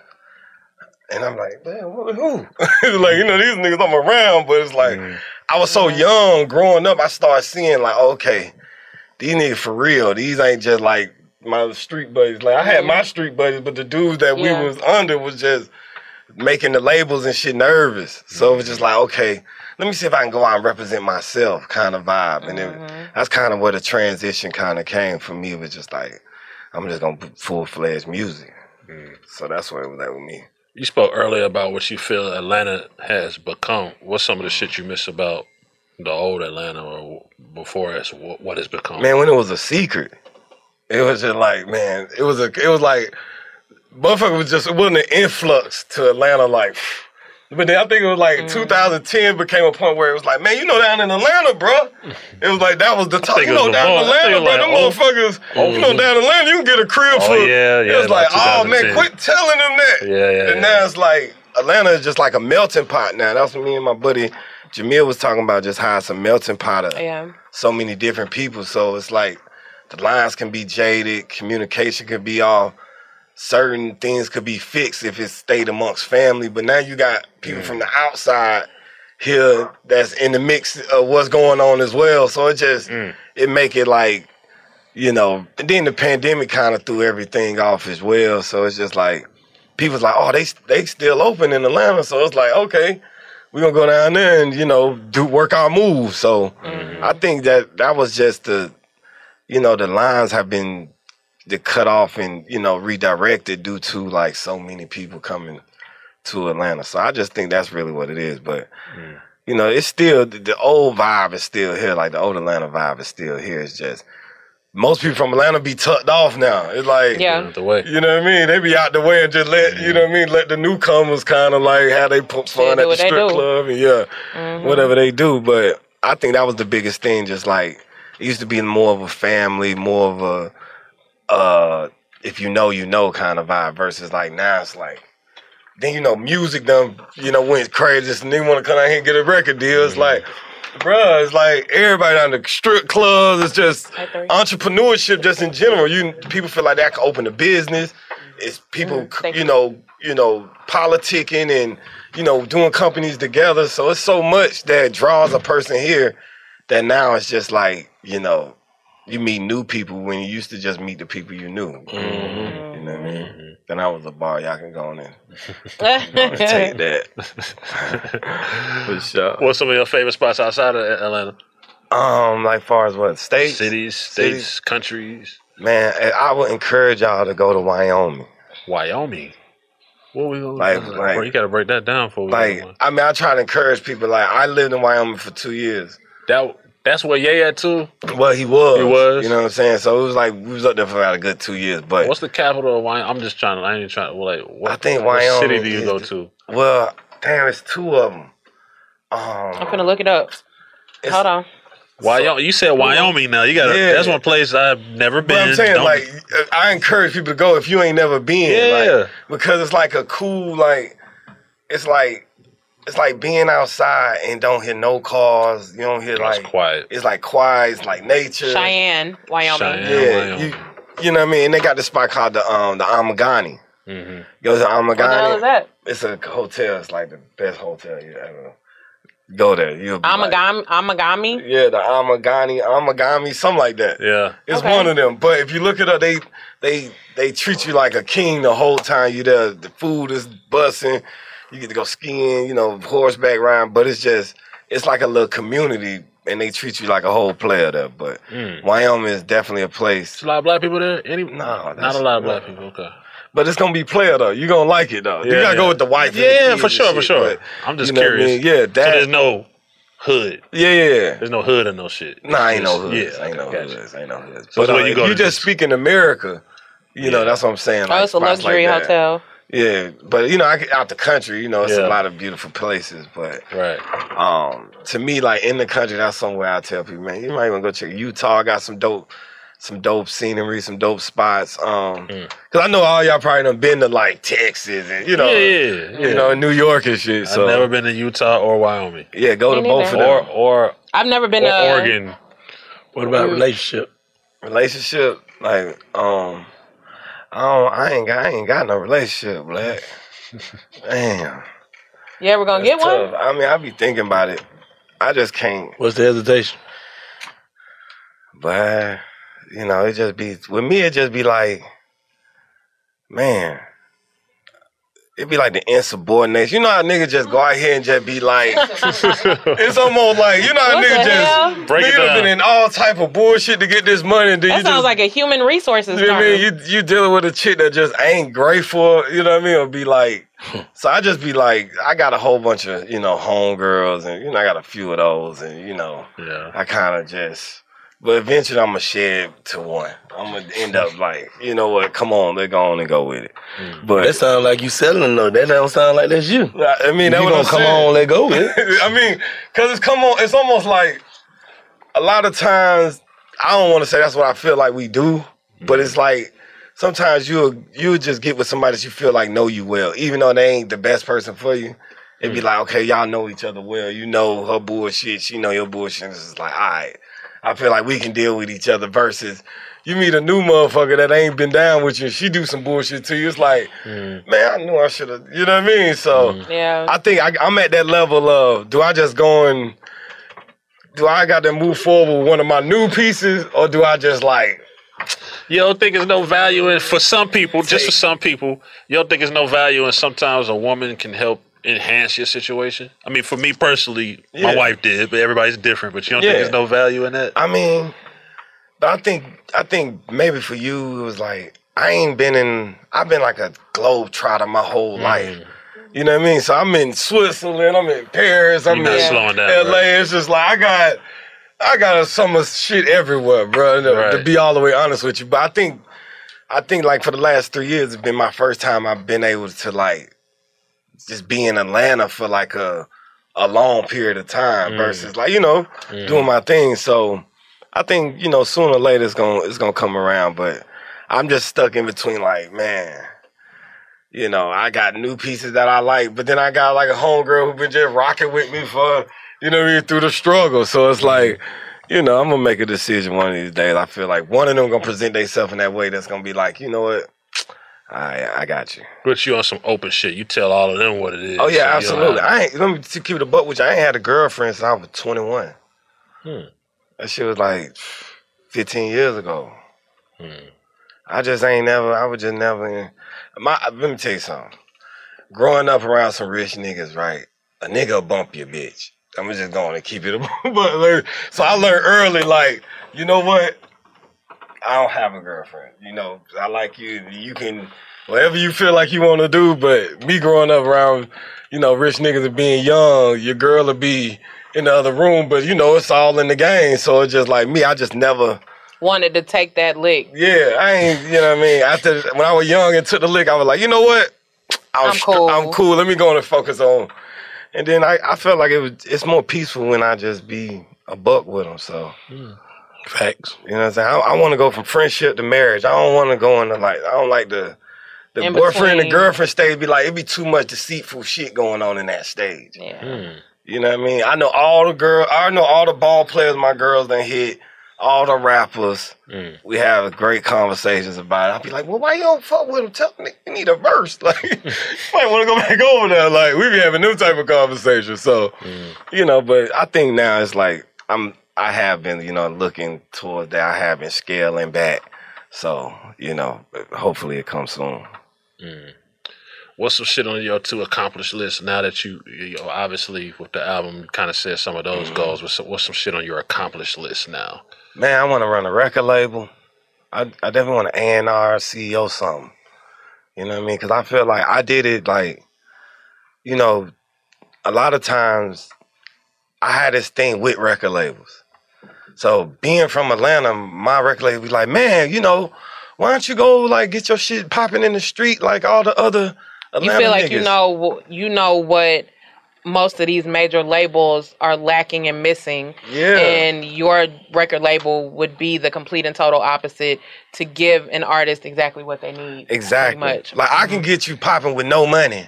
and I'm like, man, who? It's like, you know, these niggas I'm around, but it's like, I was so young growing up, I started seeing like, okay, these niggas for real. These ain't just like my street buddies. Like I had my street buddies, but the dudes that we was under was just making the labels and shit nervous. So it was just like, okay, let me see if I can go out and represent myself kind of vibe. And that's kind of where the transition kind of came for me. It was just like, I'm just going to put full-fledged music. So that's where it was at with me. You spoke earlier about what you feel Atlanta has become. What's some of the shit you miss about the old Atlanta or before it's what it's become? Man, when it was a secret, it was just like, man, it was like, motherfucker it wasn't an influx to Atlanta like, but then I think it was like 2010 became a point where it was like, man, you know down in Atlanta, bro. It was like, that was the top. You know down in Atlanta, bro, them motherfuckers, you know down in Atlanta, you can get a crib for, it was like, oh man, quit telling them that. And now it's like, Atlanta is just like a melting pot now. That's what me and my buddy Jamil was talking about, just how it's a melting pot of so many different people. So it's like, the lines can be jaded, communication can be off. Certain things could be fixed if it stayed amongst family, but now you got people from the outside here that's in the mix of what's going on as well. So it just, it make it like, you know, and then the pandemic kind of threw everything off as well. So it's just like, people's like, oh, they still open in Atlanta. So it's like, okay, we're going to go down there and, you know, work our moves. So I think that was just the lines have been cut off and, you know, redirected due to like so many people coming to Atlanta. So I just think that's really what it is. But, you know, it's still, the old vibe is still here. Like the old Atlanta vibe is still here. It's just, most people from Atlanta be tucked off now. It's like, the way. You know what I mean? They be out the way and just let, you know what I mean, let the newcomers kind of like how they put fun at the strip club and whatever they do. But I think that was the biggest thing. Just like, it used to be more of a family, more of a, if you know kind of vibe versus like now it's like, then, you know, music done, you know, went crazy and they want to come out here and get a record deal. It's like, bruh, it's like everybody on the strip clubs. It's just entrepreneurship just in general. People feel like they can open a business. It's people, you know, politicking and, you know, doing companies together. So it's so much that draws a person here that now it's just like, you know, you meet new people when you used to just meet the people you knew. You know what I mean? Then I was a bar. Y'all can go on in. Take that. For sure. What's some of your favorite spots outside of Atlanta? Like far as what? States? States, countries. Man, I would encourage y'all to go to Wyoming. Wyoming? What we gonna like, bro, you gotta break that down for me. Like, I mean, I try to encourage people. Like, I lived in Wyoming for 2 years. That's where Ye at too? Well, he was. He was. You know what I'm saying? So it was like, we was up there for about a good 2 years. But what's the capital of Wyoming? I ain't trying to, like, I think Wyoming. What city do you go to? Well, damn, it's two of them. I'm finna look it up. Hold on. You said Wyoming now. You got that's one place I've never been. But I'm saying, like, I encourage people to go if you ain't never been. Yeah. Like, because it's like a cool, like, it's like being outside and don't hear no cars. You don't hear, like, it's quiet. It's like quiet. It's like nature. Cheyenne, Wyoming. Wyoming. You know what I mean? And they got this spot called the Amagani. Mm-hmm. Go to Amagani. What the hell is that? It's a hotel. It's like the best hotel you ever go there. You'll be Amagami? Yeah, the Amagami, something like that. Yeah. It's one of them. But if you look it up, they treat you like a king the whole time you there. The food is busting. You get to go skiing, horseback riding. But it's like a little community, and they treat you like a whole player there. But Wyoming is definitely a place. There's a lot of black people there? No. Not a lot of black people, okay. But it's going to be player, though. You're going to like it, though. You got to go with the wife. Yeah, for sure. But, I'm just curious. I mean? Yeah, so there's no hood. Yeah. There's no hood or no shit. Nah, ain't no hood. Yeah, ain't no hood. So but where you go you just speak in America, that's what I'm saying. Oh, it's a luxury hotel. Yeah, but out the country, it's a lot of beautiful places. But to me, like in the country, that's somewhere I tell people, man, you might want to go check Utah. I got some dope scenery, some dope spots. Cause I know all y'all probably done been to like Texas and New York and shit. So I've never been to Utah or Wyoming. Yeah, go to both of them. Or I've never been to Oregon. What about relationship? Relationship, like I ain't got no relationship, Black. Damn. You ever gonna get one? Tough. I mean, I be thinking about it. I just can't. What's the hesitation? But it just be with me. It just be like, man. It be like the insubordination. You know how niggas just go out here and just be like, it's almost like, how niggas just break it down. Been in all type of bullshit to get this money. And then that sounds like a human resources. You know what I mean? You dealing with a chick that just ain't grateful. You know what I mean? Or be like, so I just be like, I got a whole bunch of homegirls, and I got a few of those, and I kind of just. But eventually I'm going to shed to one. I'm going to end up like, you know what, come on, let's go on and go with it. But that sounds like you settling though. That don't sound like that's you. I mean, that's what I'm come saying. on, let go with it. I mean, because it's almost like a lot of times, I don't want to say that's what I feel like we do, but it's like sometimes you'll just get with somebody that you feel like know you well, even though they ain't the best person for you. It'd be like, okay, y'all know each other well. You know her bullshit, she know your bullshit. It's just like, all right. I feel like we can deal with each other versus you meet a new motherfucker that ain't been down with you and she do some bullshit to you. It's like, man, I knew I should have, you know what I mean? So I think I'm at that level of, do I just go and, do I got to move forward with one of my new pieces or do I just like. You don't think there's no value in, for some people, just for some people, you don't think there's no value in sometimes a woman can help enhance your situation? I mean, for me personally, my wife did, but everybody's different. But you don't think there's no value in that? I mean, but I think maybe for you it was like I've been like a globetrotter my whole life. You know what I mean? So I'm in Switzerland, I'm in Paris, I'm in slowing down, LA. right? It's just like I got some shit everywhere, bro. To be all the way honest with you, but I think like for the last 3 years, it's been my first time I've been able to like. Just be in Atlanta for like a long period of time versus like, doing my thing. So I think, sooner or later it's gonna come around, but I'm just stuck in between like, man, I got new pieces that I like, but then I got like a homegirl who been just rocking with me for, through the struggle. So it's like, I'm gonna make a decision one of these days. I feel like one of them gonna present themselves in that way that's gonna be like, you know what? I got you. But you on some open shit. You tell all of them what it is. Oh yeah, absolutely. Let me keep it a buck with you. I ain't had a girlfriend since I was 21. That shit was like 15 years ago. I just ain't never. I was just never. Let me tell you something. Growing up around some rich niggas, right? A nigga will bump your bitch. I'm just going to keep it. But so I learned early, like, you know what? I don't have a girlfriend. I like you. You can, whatever you feel like you want to do, but me growing up around, rich niggas and being young, your girl will be in the other room, but, it's all in the game. So it's just like me, I just never. Wanted to take that lick. Yeah, I ain't, you know what I mean? After, when I was young and took the lick, I was like, you know what? I'm cool. I'm cool. Let me go on and focus on. And then I felt like it's more peaceful when I just be a buck with them. So facts. You know what I'm saying? I want to go from friendship to marriage. I don't want to go into like, I don't like the boyfriend and girlfriend stage. Be like, it'd be too much deceitful shit going on in that stage. Yeah. You know what I mean? I know all the ball players my girls done hit, all the rappers. We have great conversations about it. I'll be like, well, why you don't fuck with them? Tell me you need a verse. Like, you might want to go back over there. Like, we be having them type of conversations. So, you know, but I think now it's like, I have been, you know, looking towards that. I have been scaling back. So, you know, hopefully it comes soon. What's some shit on your to accomplish list now that you obviously with the album you kind of said some of those goals? What's some shit on your accomplished list now? Man, I want to run a record label. I definitely want to A&R, CEO something. You know what I mean? Because I feel like I did it like, you know, a lot of times I had this thing with record labels. So being from Atlanta, my record label be like, man, you know, why don't you go like get your shit popping in the street like all the other Atlanta You feel like niggas. you know what most of these major labels are lacking and missing. Yeah. And your record label would be the complete and total opposite to give an artist exactly what they need. Exactly. Pretty much. Like I can get you popping with no money.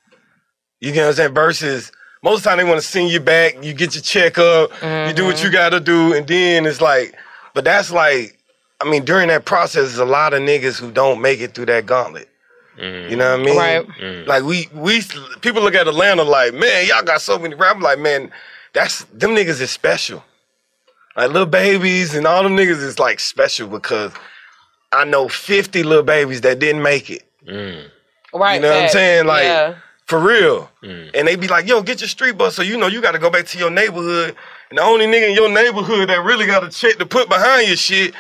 You get what I'm saying? Versus most of the time they want to send you back, you get your check up, you do what you gotta do, and then it's like, but that's like, I mean, during that process, there's a lot of niggas who don't make it through that gauntlet. You know what I mean? Right. Like we people look at Atlanta like, man, y'all got so many rap. I'm like, man, them niggas is special. Like Lil Babies and all them niggas is like special because I know 50 Lil Babies that didn't make it. Right. You know what I'm saying? Like, yeah. for real. And they be like, yo, get your street bus so you know you got to go back to your neighborhood. And the only nigga in your neighborhood that really got a check to put behind your shit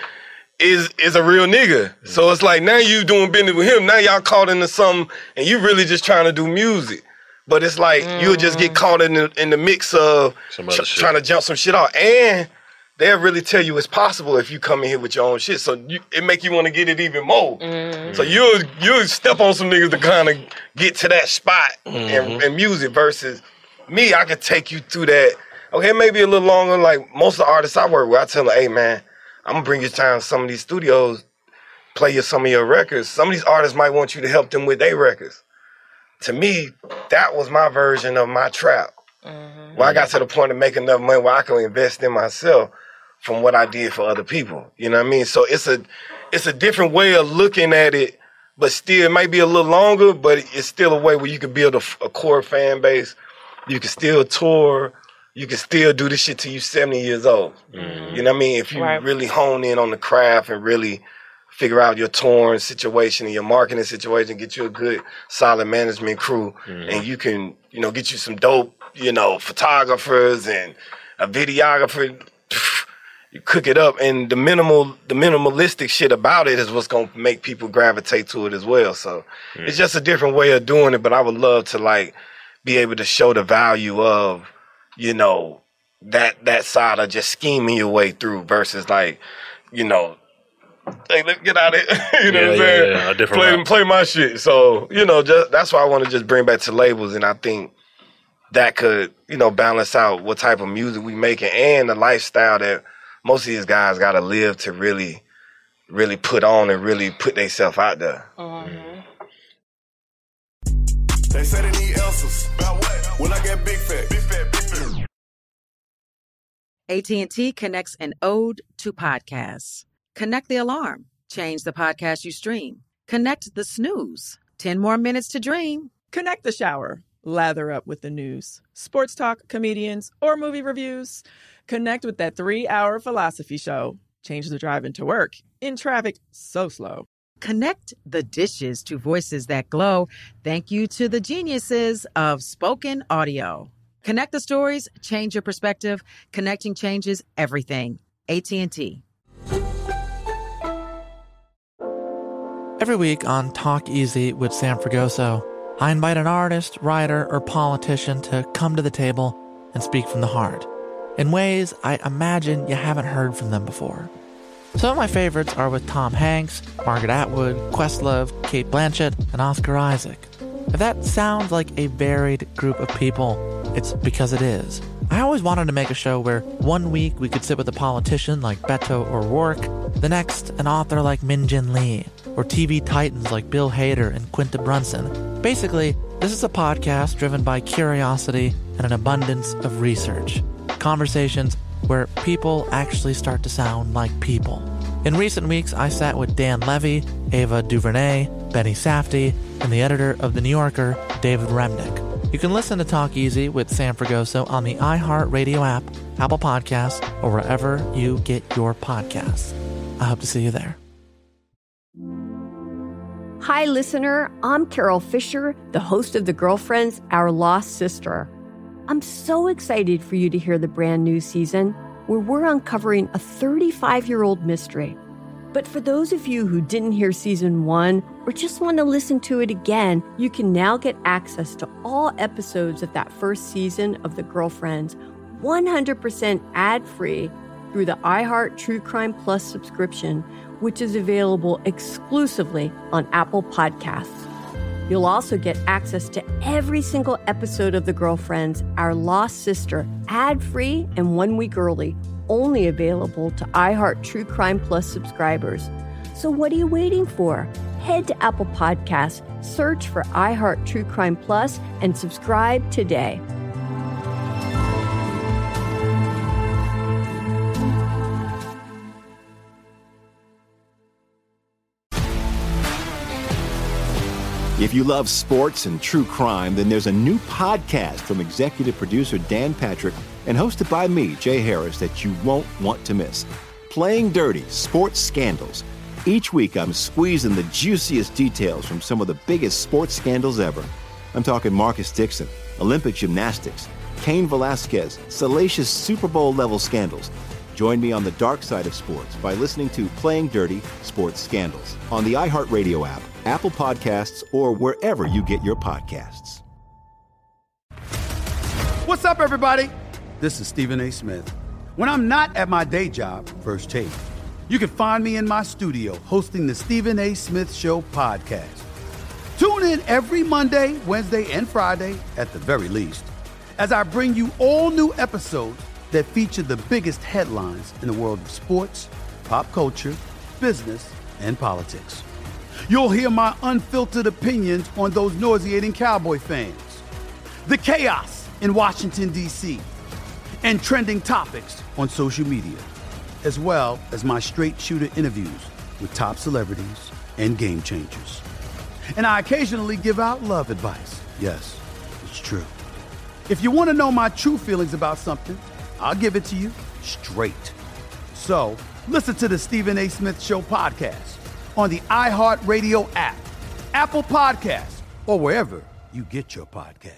is a real nigga. So it's like now you doing business with him. Now y'all caught into something and you really just trying to do music. But it's like you'll just get caught in the mix of trying to jump some shit off. And they'll really tell you it's possible if you come in here with your own shit. So it make you want to get it even more. So you'll step on some niggas to kind of get to that spot in music versus me, I could take you through that. Okay, maybe a little longer. Like most of the artists I work with, I tell them, hey man, I'm gonna bring you down to some of these studios, play you some of your records. Some of these artists might want you to help them with their records. To me, that was my version of my trap. Where I got to the point of making enough money where I can invest in myself from what I did for other people. You know what I mean? So it's a different way of looking at it, but still it might be a little longer, but it's still a way where you can build a core fan base. You can still tour. You can still do this shit till you're 70 years old. You know what I mean? If you really hone in on the craft and really figure out your touring situation and your marketing situation, get you a good, solid management crew, and you can, you know, get you some dope, you know, photographers and a videographer. You cook it up, and the minimalistic shit about it is what's gonna make people gravitate to it as well. So it's just a different way of doing it. But I would love to like be able to show the value of, you know, that side of just scheming your way through versus like, you know, hey, let's get out of it. You know what I'm saying? Yeah, a different play my shit. So, you know, that's why I want to just bring back to labels, and I think that could, you know, balance out what type of music we making and the lifestyle that most of these guys got to live to really, really put on and really put themselves out there. They say they need answers. About what? When I get big fat. AT&T connects an ode to podcasts. Connect the alarm. Change the podcast you stream. Connect the snooze. 10 more minutes to dream. Connect the shower. Lather up with the news, sports talk, comedians, or movie reviews. Connect with that 3-hour philosophy show. Change the drive into work in traffic so slow. Connect the dishes to voices that glow. Thank you to the geniuses of spoken audio. Connect the stories, change your perspective. Connecting changes everything. AT&T. Every week on Talk Easy with Sam Fragoso, I invite an artist, writer, or politician to come to the table and speak from the heart in ways I imagine you haven't heard from them before. Some of my favorites are with Tom Hanks, Margaret Atwood, Questlove, Cate Blanchett, and Oscar Isaac. If that sounds like a varied group of people, it's because it is. I always wanted to make a show where 1 week we could sit with a politician like Beto O'Rourke, the next an author like Min-Jin Lee, or TV titans like Bill Hader and Quinta Brunson. Basically, this is a podcast driven by curiosity and an abundance of research. Conversations where people actually start to sound like people. In recent weeks, I sat with Dan Levy, Ava DuVernay, Benny Safdie, and the editor of The New Yorker, David Remnick. You can listen to Talk Easy with Sam Fragoso on the iHeartRadio app, Apple Podcasts, or wherever you get your podcasts. I hope to see you there. Hi, listener. I'm Carol Fisher, the host of The Girlfriends, Our Lost Sister. I'm so excited for you to hear the brand new season where we're uncovering a 35-year-old mystery. But for those of you who didn't hear season 1 or just want to listen to it again, you can now get access to all episodes of that first season of The Girlfriends 100% ad-free through the iHeart True Crime Plus subscription, which is available exclusively on Apple Podcasts. You'll also get access to every single episode of The Girlfriends, Our Lost Sister, ad-free and 1 week early, only available to iHeart True Crime Plus subscribers. So what are you waiting for? Head to Apple Podcasts, search for iHeart True Crime Plus, and subscribe today. If you love sports and true crime, then there's a new podcast from executive producer Dan Patrick and hosted by me, Jay Harris, that you won't want to miss. Playing Dirty: Sports Scandals. Each week, I'm squeezing the juiciest details from some of the biggest sports scandals ever. I'm talking Marcus Dixon, Olympic gymnastics, Cain Velasquez, salacious Super Bowl-level scandals. Join me on the dark side of sports by listening to Playing Dirty: Sports Scandals on the iHeartRadio app, Apple Podcasts, or wherever you get your podcasts. What's up, everybody? This is Stephen A. Smith. When I'm not at my day job, First Take, you can find me in my studio hosting the Stephen A. Smith Show podcast. Tune in every Monday, Wednesday, and Friday, at the very least, as I bring you all new episodes that feature the biggest headlines in the world of sports, pop culture, business, and politics. You'll hear my unfiltered opinions on those nauseating Cowboy fans, the chaos in Washington, D.C., and trending topics on social media, as well as my straight-shooter interviews with top celebrities and game changers. And I occasionally give out love advice. Yes, it's true. If you want to know my true feelings about something, I'll give it to you straight. So, listen to the Stephen A. Smith Show podcast on the iHeartRadio app, Apple Podcasts, or wherever you get your podcast.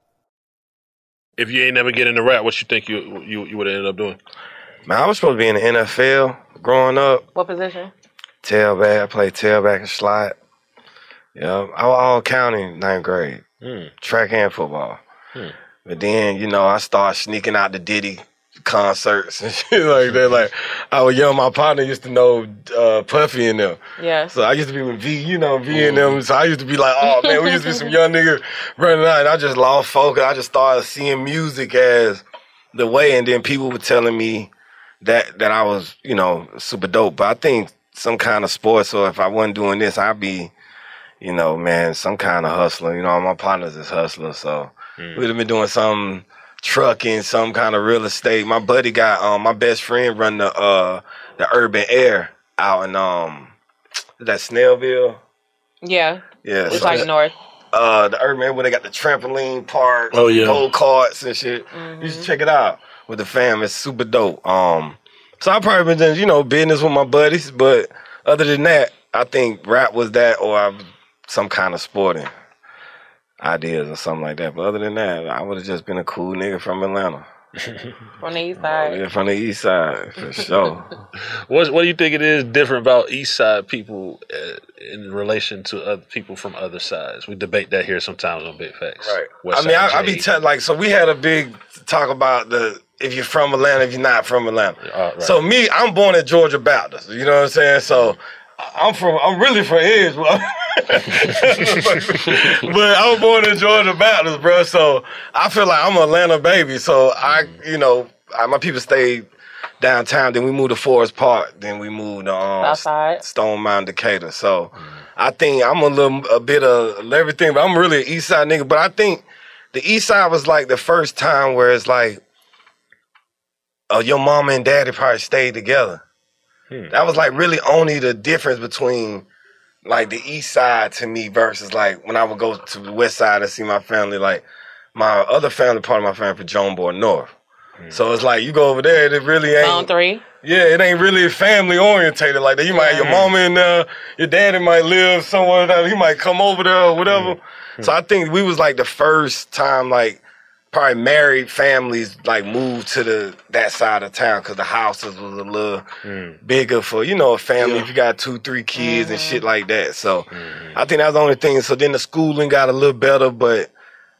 If you ain't never get into rap, what you think you would have ended up doing? Man, I was supposed to be in the NFL growing up. What position? Tailback. I played tailback and slot. Yeah, I was all county 9th grade. Track and football. But then, I started sneaking out the Diddy concerts and shit like that. Like, I was young, my partner used to know Puffy and them. Yeah. So I used to be with V, V and them. So I used to be like, oh man, we used to be some young niggas running out. And I just lost focus. I just started seeing music as the way. And then people were telling me that I was, super dope. But I think some kind of sports, or if I wasn't doing this, I'd be, some kind of hustler. My partner's is hustler. So we'd have been doing some trucking, some kind of real estate. My buddy got my best friend run the Urban Air out in that Snellville. Yeah. Yeah. It's like north. The Urban Air where they got the trampoline park, gold carts and shit. You should check it out with the fam. It's super dope. So I probably been doing, business with my buddies, but other than that, I think rap was that, or some kind of sporting ideas or something like that. But other than that, I would have just been a cool nigga from Atlanta. From the east side. Yeah, from the east side, for sure. What do you think it is different about east side people in relation to other people from other sides? We debate that here sometimes on Big Facts. Right. West I be so we had a big talk about if you're from Atlanta, if you're not from Atlanta. Right. So I'm born at Georgia Baptist. You know what I'm saying? So I'm really from Edgewood. But I was born in Georgia Baptist, bro. So I feel like I'm an Atlanta baby. So my people stayed downtown. Then we moved to Forest Park. Then we moved to Stone Mountain, Decatur. So I think I'm a bit of everything, but I'm really an East Side nigga. But I think the East Side was like the first time where it's like, your mama and daddy probably stayed together. That was like really only the difference between like the East Side to me versus like when I would go to the West Side and see my family. Like my other family, part of my family, from Jonesboro North. So it's like you go over there, it really ain't. Zone 3. Yeah, it ain't really family orientated like that. You might have your mama in there, your daddy might live somewhere else, he might come over there or whatever. So I think we was like the first time like probably married families like moved to that side of town because the houses was a little bigger for, a family if you got 2-3 kids and shit like that. So I think that's the only thing. So then the schooling got a little better, but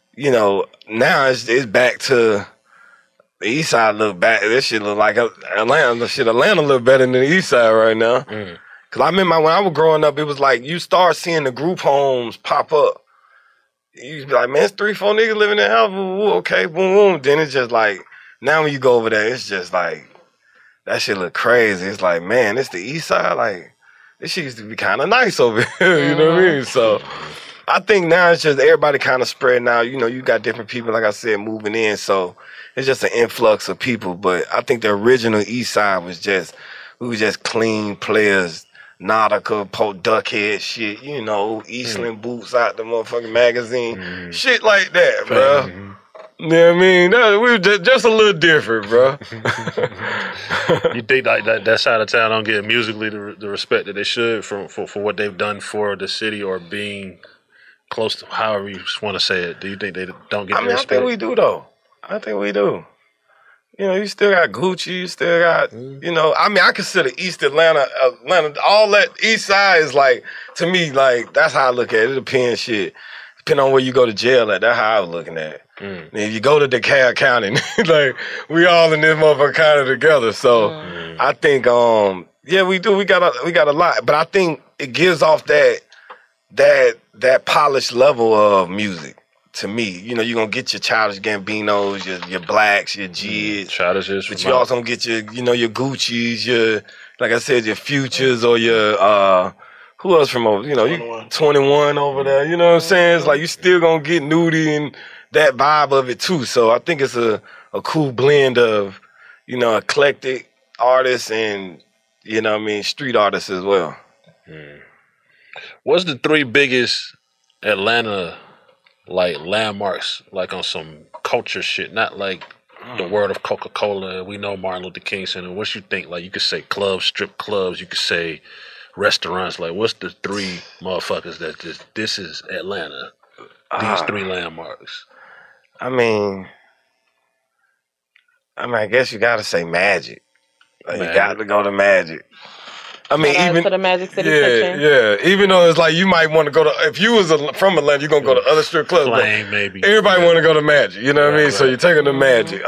now it's back to the East Side. Look back, this shit look like Atlanta. Atlanta look better than the East Side right now. Cause I remember when I was growing up, it was like you start seeing the group homes pop up. You be like, man, it's 3-4 niggas living in the house. Ooh, okay, boom, boom. Then it's just like, now when you go over there, it's just like, that shit look crazy. It's like, man, it's the East Side. Like, this shit used to be kind of nice over here. You know what I mean? So I think now it's just everybody kind of spreading out. You got different people, like I said, moving in. So it's just an influx of people. But I think the original East Side was we were just clean players. Nautica, Duckhead shit, Eastland boots out the motherfucking magazine. Shit like that, bro. You know what I mean? We were just a little different, bro. You think like that side of town don't get musically the respect that they should for what they've done for the city or being close to, however you want to say it? Do you think they don't get the respect? I think we do, though. I think we do. You still got Gucci, you still got, I consider East Atlanta, all that East Side is like, to me, like, that's how I look at it. It depends, depending on where you go to jail at, that's how I was looking at it. And if you go to DeKalb County, like, we all in this motherfucker county together. So I think, we do, we got a lot, but I think it gives off that polished level of music. To me, you're going to get your Childish Gambinos, your Blacks, your Jids. But you also going to get your, your Gucci's, like I said, your Futures or your, who else from over, 21 over there. You know what I'm saying? It's like you still going to get Nudie and that vibe of it too. So I think it's a cool blend of, eclectic artists and, street artists as well. What's the 3 biggest Atlanta like landmarks, like on some culture shit, not like the word of Coca-Cola? We know Martin Luther King Center. What you think? Like, you could say clubs, strip clubs. You could say restaurants. Like, what's the 3 motherfuckers that this is Atlanta? These 3 landmarks. I guess you got to say Magic. Like, you got to go to Magic. Even for the Magic City Kitchen. Yeah. Even though it's like you might want to go to, if you was from Atlanta, you're gonna go to other strip clubs. Flame, maybe. Everybody want to go to Magic. You know what I mean? So you're taking the Magic.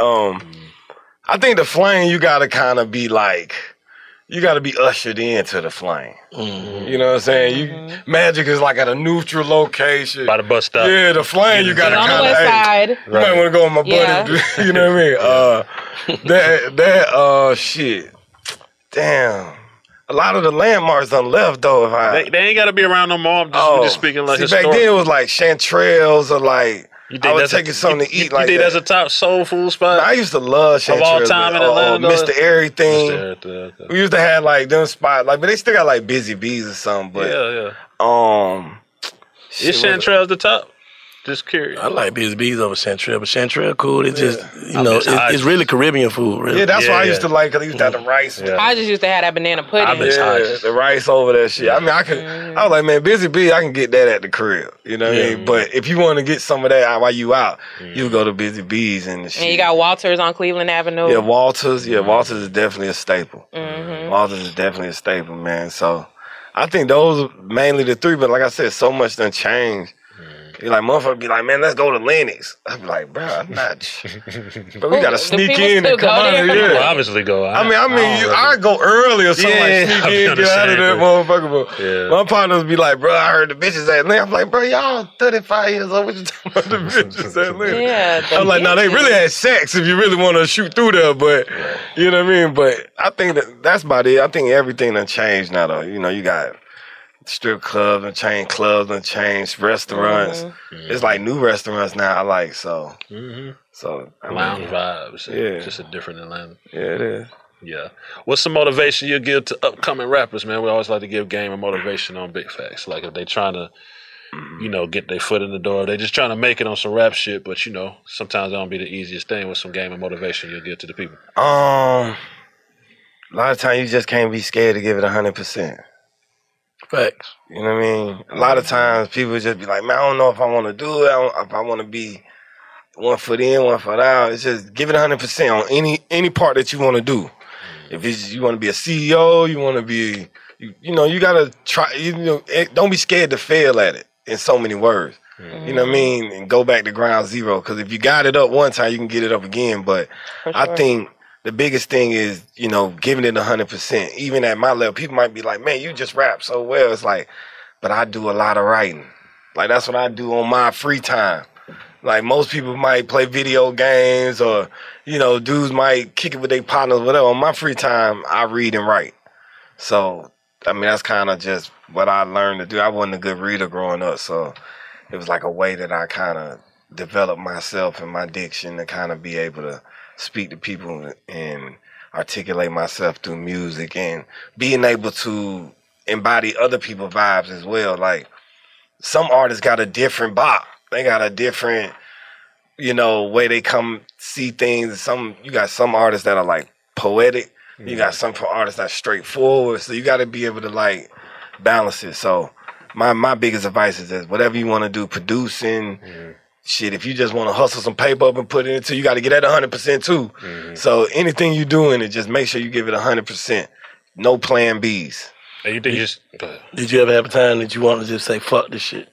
I think the Flame, you gotta kind of be like, you gotta be ushered into the Flame. You know what I'm saying? Magic is like at a neutral location by the bus stop. Yeah, the Flame, you gotta kind of. On the west side. You might want to go with my buddy. You know what I mean? Shit. Damn. A lot of the landmarks done left though. They ain't got to be around no more. I'm just speaking like historic. Back then it was like Chanterelles or like I was taking something to eat like that. You think that's a top soul food spot? I used to love Chanterelles. Of all time in Atlanta? Mr. Everything. Okay. We used to have like them spots, like, but they still got like Busy Bees or something. But is Chanterelles the top? Just curious. I like Busy Bees over Chanterelle, but Chanterelle cool. It's just, it's really Caribbean food, really. Yeah, that's why I used to like, because I used to have the rice. Yeah. I just used to have that banana pudding. The rice over that shit. I mean, I was like, man, Busy Bees, I can get that at the crib. You know what I mean? But if you want to get some of that while you out, you go to Busy Bees and the shit. And you got Walters on Cleveland Avenue. Yeah, Walters. Yeah, Walters is definitely a staple. Walters is definitely a staple, man. So I think those are mainly the 3. But like I said, so much done changed Be like, motherfucker be like, man, let's go to Lennox. I be like, bro, I'm not. But we gotta sneak in and come out of here. Well, obviously go. I go early or something like sneak in, get out of that motherfucker. But my partners be like, bro, I heard the bitches at Lennox. I'm like, bro, y'all 35 years old. What you talking about the bitches at Lennox? Yeah, I'm like, no, they really had sex if you really want to shoot through there. But you know what I mean. But I think that's about it. I think everything done changed now, though. You know, you got strip clubs and chain clubs and changed restaurants. It's like new restaurants now. I like so. So lounge vibes. Yeah, just a different Atlanta. Yeah, it is. Yeah. What's some motivation you give to upcoming rappers, man? We always like to give game and motivation on big facts. Like if they trying to, you know, get their foot in the door, they just trying to make it on some rap shit. But you know, sometimes that don't be the easiest thing. With some game and motivation you'll give to the people. A lot of times you just can't be scared to give it 100%. Facts. You know what I mean? A lot of times people just be like, man, I don't know if I want to do it. If I want to be 1 foot in, 1 foot out. It's just give it 100% on any part that you want to do. If you want to be a CEO, you want to be, you know, you got to try, you know, don't be scared to fail at it in so many words. You know what I mean? And go back to ground zero. Because if you got it up one time, you can get it up again. But I think the biggest thing is, you know, giving it 100%. Even at my level, people might be like, man, you just rap so well. It's like, but I do a lot of writing. Like, that's what I do on my free time. Like, most people might play video games or, you know, dudes might kick it with their partners, whatever. On my free time, I read and write. So, I mean, that's kind of just what I learned to do. I wasn't a good reader growing up, so it was like a way that I kind of developed myself and my diction to kind of be able to speak to people and articulate myself through music and being able to embody other people's vibes as well. Like, some artists got a different bop. They got a different, you know, way they come see things. You got some artists that are like poetic. You got some artists that's straightforward. So you got to be able to like balance it. So my biggest advice is whatever you want to do, producing, shit, if you just want to hustle some paper up and put it into, you got to get at 100% too. So anything you do in it, just make sure you give it 100%. No plan Bs. And you think just go ahead. Did you ever have a time that you want to just say, fuck this shit?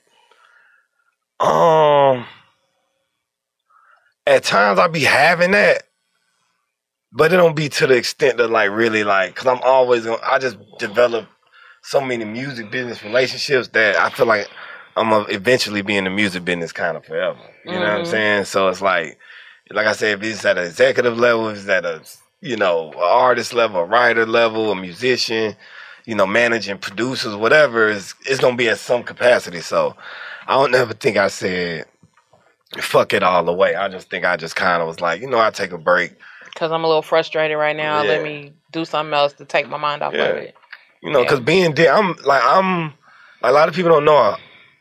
At times I be having that, but it don't be to the extent that like really like, cause I just develop so many music business relationships that I feel like I'm gonna eventually be in the music business kind of forever. You know what I'm saying? So it's like I said, if it's at an executive level, if it's at a, you know, artist level, a writer level, a musician, you know, managing producers, whatever, it's gonna be at some capacity. So I don't ever think I said, fuck it all the way. I just think I just kind of was like, you know, I take a break. Because I'm a little frustrated right now. Let me do something else to take my mind off of it. You know, because being dead, I'm a lot of people don't know,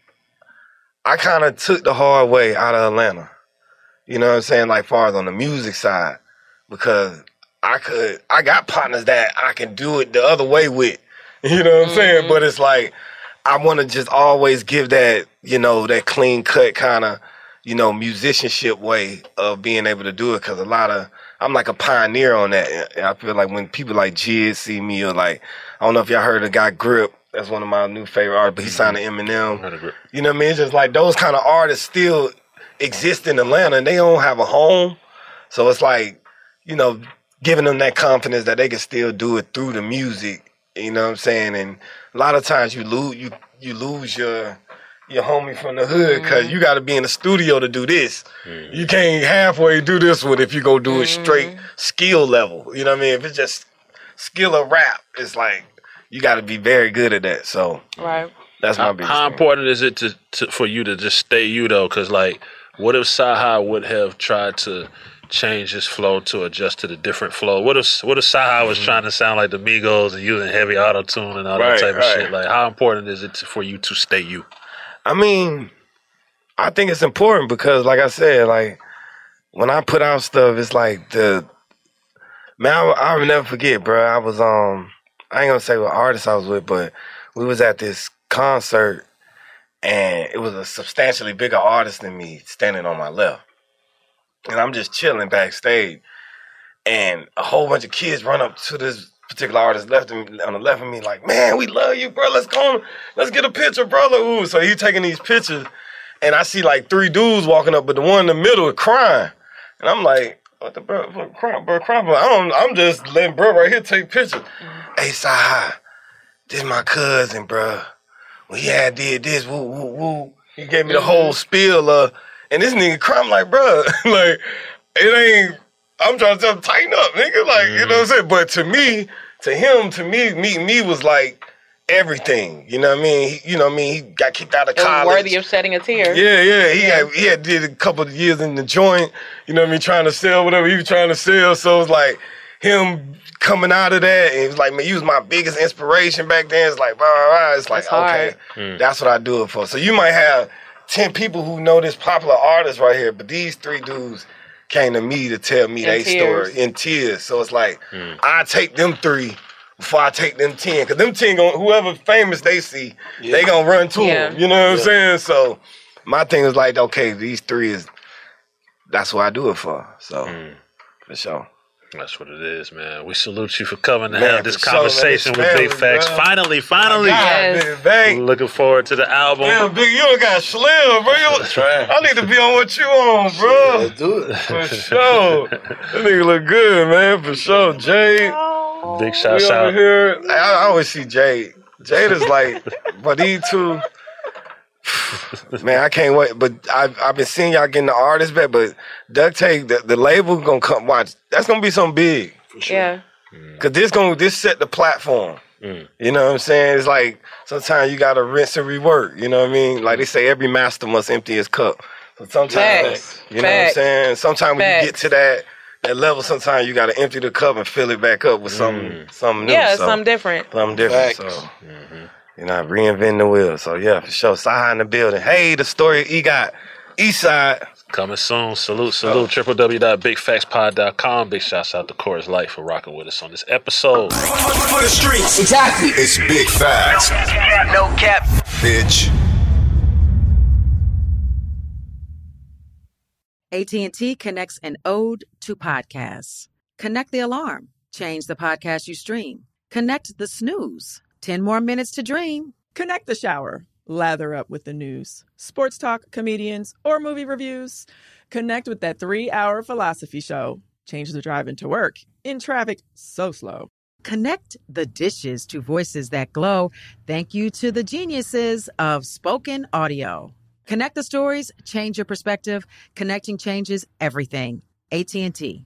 I kind of took the hard way out of Atlanta. You know what I'm saying? Like, far as on the music side. Because I got partners that I can do it the other way with. You know what I'm saying? But it's like, I want to just always give that, you know, that clean cut kind of, you know, musicianship way of being able to do it. Because I'm like a pioneer on that. And I feel like when people like Jid see me, or like, I don't know if y'all heard of the guy Grip. That's one of my new favorite artists, but he signed to Eminem. You know what I mean? It's just like those kind of artists still exist in Atlanta and they don't have a home. So it's like, you know, giving them that confidence that they can still do it through the music. You know what I'm saying? And a lot of times you lose your homie from the hood because you got to be in the studio to do this. You can't halfway do this one if you go do it straight skill level. You know what I mean? If it's just skill of rap, it's like you got to be very good at that. So that's my biggest How thing. important is it for you to just stay you though? Because like, what if Saha would have tried to change his flow to adjust to the different flow? What if Saha was trying to sound like the Migos and using heavy auto-tune and all that type of shit? Like, how important is it for you to stay you? I mean, I think it's important because, like I said, like, when I put out stuff, it's like I'll never forget, bro. I was, I ain't gonna say what artist I was with, but we was at this concert and it was a substantially bigger artist than me standing on my left. And I'm just chilling backstage, and a whole bunch of kids run up to this particular artist on the left of me, like, man, we love you, bro. Let's get a picture, brother. Ooh, so he taking these pictures, and I see like 3 dudes walking up, but the one in the middle is crying. And I'm like, what the bro crying? I'm just letting bro right here take pictures. Hey, Saha, this my cousin, bro. When he had did this, woo, woo, woo. He gave me the whole spiel and this nigga crying. I'm like, bro, like, it ain't, I'm trying to tell him, tighten up, nigga. Like, you know what I'm saying? But to me, meeting me was like everything. You know what I mean? He got kicked out of college. It was worthy of shedding a tear. Yeah. He had did a couple of years in the joint, you know what I mean, trying to sell whatever he was trying to sell. So it's like him coming out of that, and it was like, man, you was my biggest inspiration back then. It's like, blah. It's like, okay, that's what I do it for. So you might have 10 people who know this popular artist right here, but these 3 dudes came to me to tell me their story in tears. So it's like, I take them 3 before I take them 10. Because them 10, whoever famous they see, they going to run to them. You know what I'm saying? So my thing is like, okay, these 3 that's what I do it for. So, for sure. That's what it is, man. We salute you for coming to have this conversation with Big Facts. Bro. Finally. Yes. Looking forward to the album. Damn, Big, you done got slim, bro. That's right. I need to be on what you on, bro. Let's do it. For sure. That nigga look good, man. For sure. Jade. Big shout out. Here. I always see Jade. Jade is like, but these 2... Man, I can't wait. But I've been seeing y'all getting the artists back, but Duct Tape, the label gonna come watch. That's gonna be something big. For sure. Yeah. Cause this set the platform. You know what I'm saying? It's like sometimes you gotta rinse and rework. You know what I mean? Like they say, every master must empty his cup. So sometimes, you know what I'm saying? Sometimes when you get to that level, sometimes you gotta empty the cup and fill it back up with something new. Yeah, something different. Something different. So. You know, reinventing the wheel. So, yeah, for sure. Saha in the building. Hey, the story of EGOT. Eastside. Coming soon. Salute. www.bigfactspod.com. Big shouts out to Coors Light for rocking with us on this episode. For the streets. Exactly. It's Big Facts. No cap. Bitch. AT&T connects an ode to podcasts. Connect the alarm. Change the podcast you stream. Connect the snooze. 10 more minutes to dream. Connect the shower. Lather up with the news, sports talk, comedians, or movie reviews. Connect with that 3-hour philosophy show. Change the drive into work in traffic so slow. Connect the dishes to voices that glow. Thank you to the geniuses of spoken audio. Connect the stories, change your perspective. Connecting changes everything. AT&T.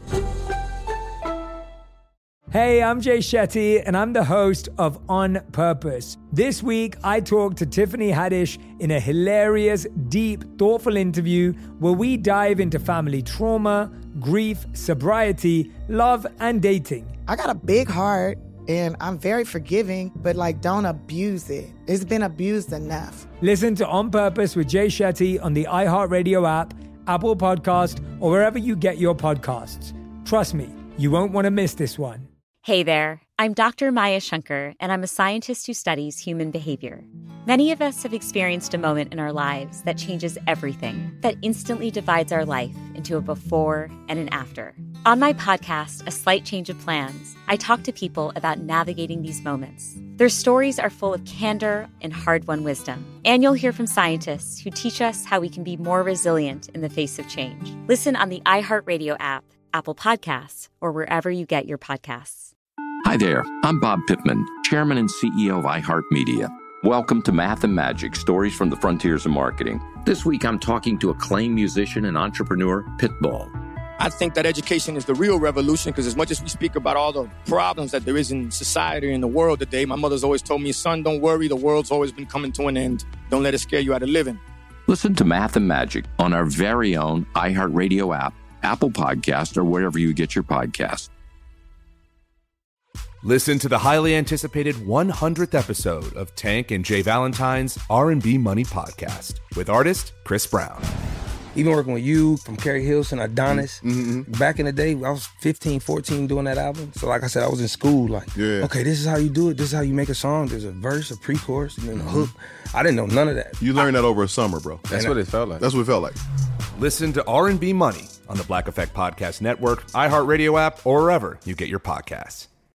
Hey, I'm Jay Shetty, and I'm the host of On Purpose. This week, I talked to Tiffany Haddish in a hilarious, deep, thoughtful interview where we dive into family trauma, grief, sobriety, love, and dating. I got a big heart, and I'm very forgiving, but don't abuse it. It's been abused enough. Listen to On Purpose with Jay Shetty on the iHeartRadio app, Apple Podcast, or wherever you get your podcasts. Trust me, you won't want to miss this one. Hey there, I'm Dr. Maya Shankar, and I'm a scientist who studies human behavior. Many of us have experienced a moment in our lives that changes everything, that instantly divides our life into a before and an after. On my podcast, A Slight Change of Plans, I talk to people about navigating these moments. Their stories are full of candor and hard-won wisdom. And you'll hear from scientists who teach us how we can be more resilient in the face of change. Listen on the iHeartRadio app, Apple Podcasts, or wherever you get your podcasts. Hi there, I'm Bob Pittman, Chairman and CEO of iHeartMedia. Welcome to Math and Magic, Stories from the Frontiers of Marketing. This week I'm talking to acclaimed musician and entrepreneur, Pitbull. I think that education is the real revolution because as much as we speak about all the problems that there is in society and the world today, my mother's always told me, son, don't worry, the world's always been coming to an end. Don't let it scare you out of living. Listen to Math and Magic on our very own iHeartRadio app, Apple Podcast, or wherever you get your podcasts. Listen to the highly anticipated 100th episode of Tank and Jay Valentine's R&B Money Podcast with artist Chris Brown. Even working with you, from Carrie Hilson, Adonis, back in the day, I was 15, 14 doing that album. So like I said, I was in school okay, this is how you do it. This is how you make a song. There's a verse, a pre-chorus, and then a hook. I didn't know none of that. You learned that over a summer, bro. That's what it felt like. That's what it felt like. Listen to R&B Money on the Black Effect Podcast Network, iHeartRadio app, or wherever you get your podcasts.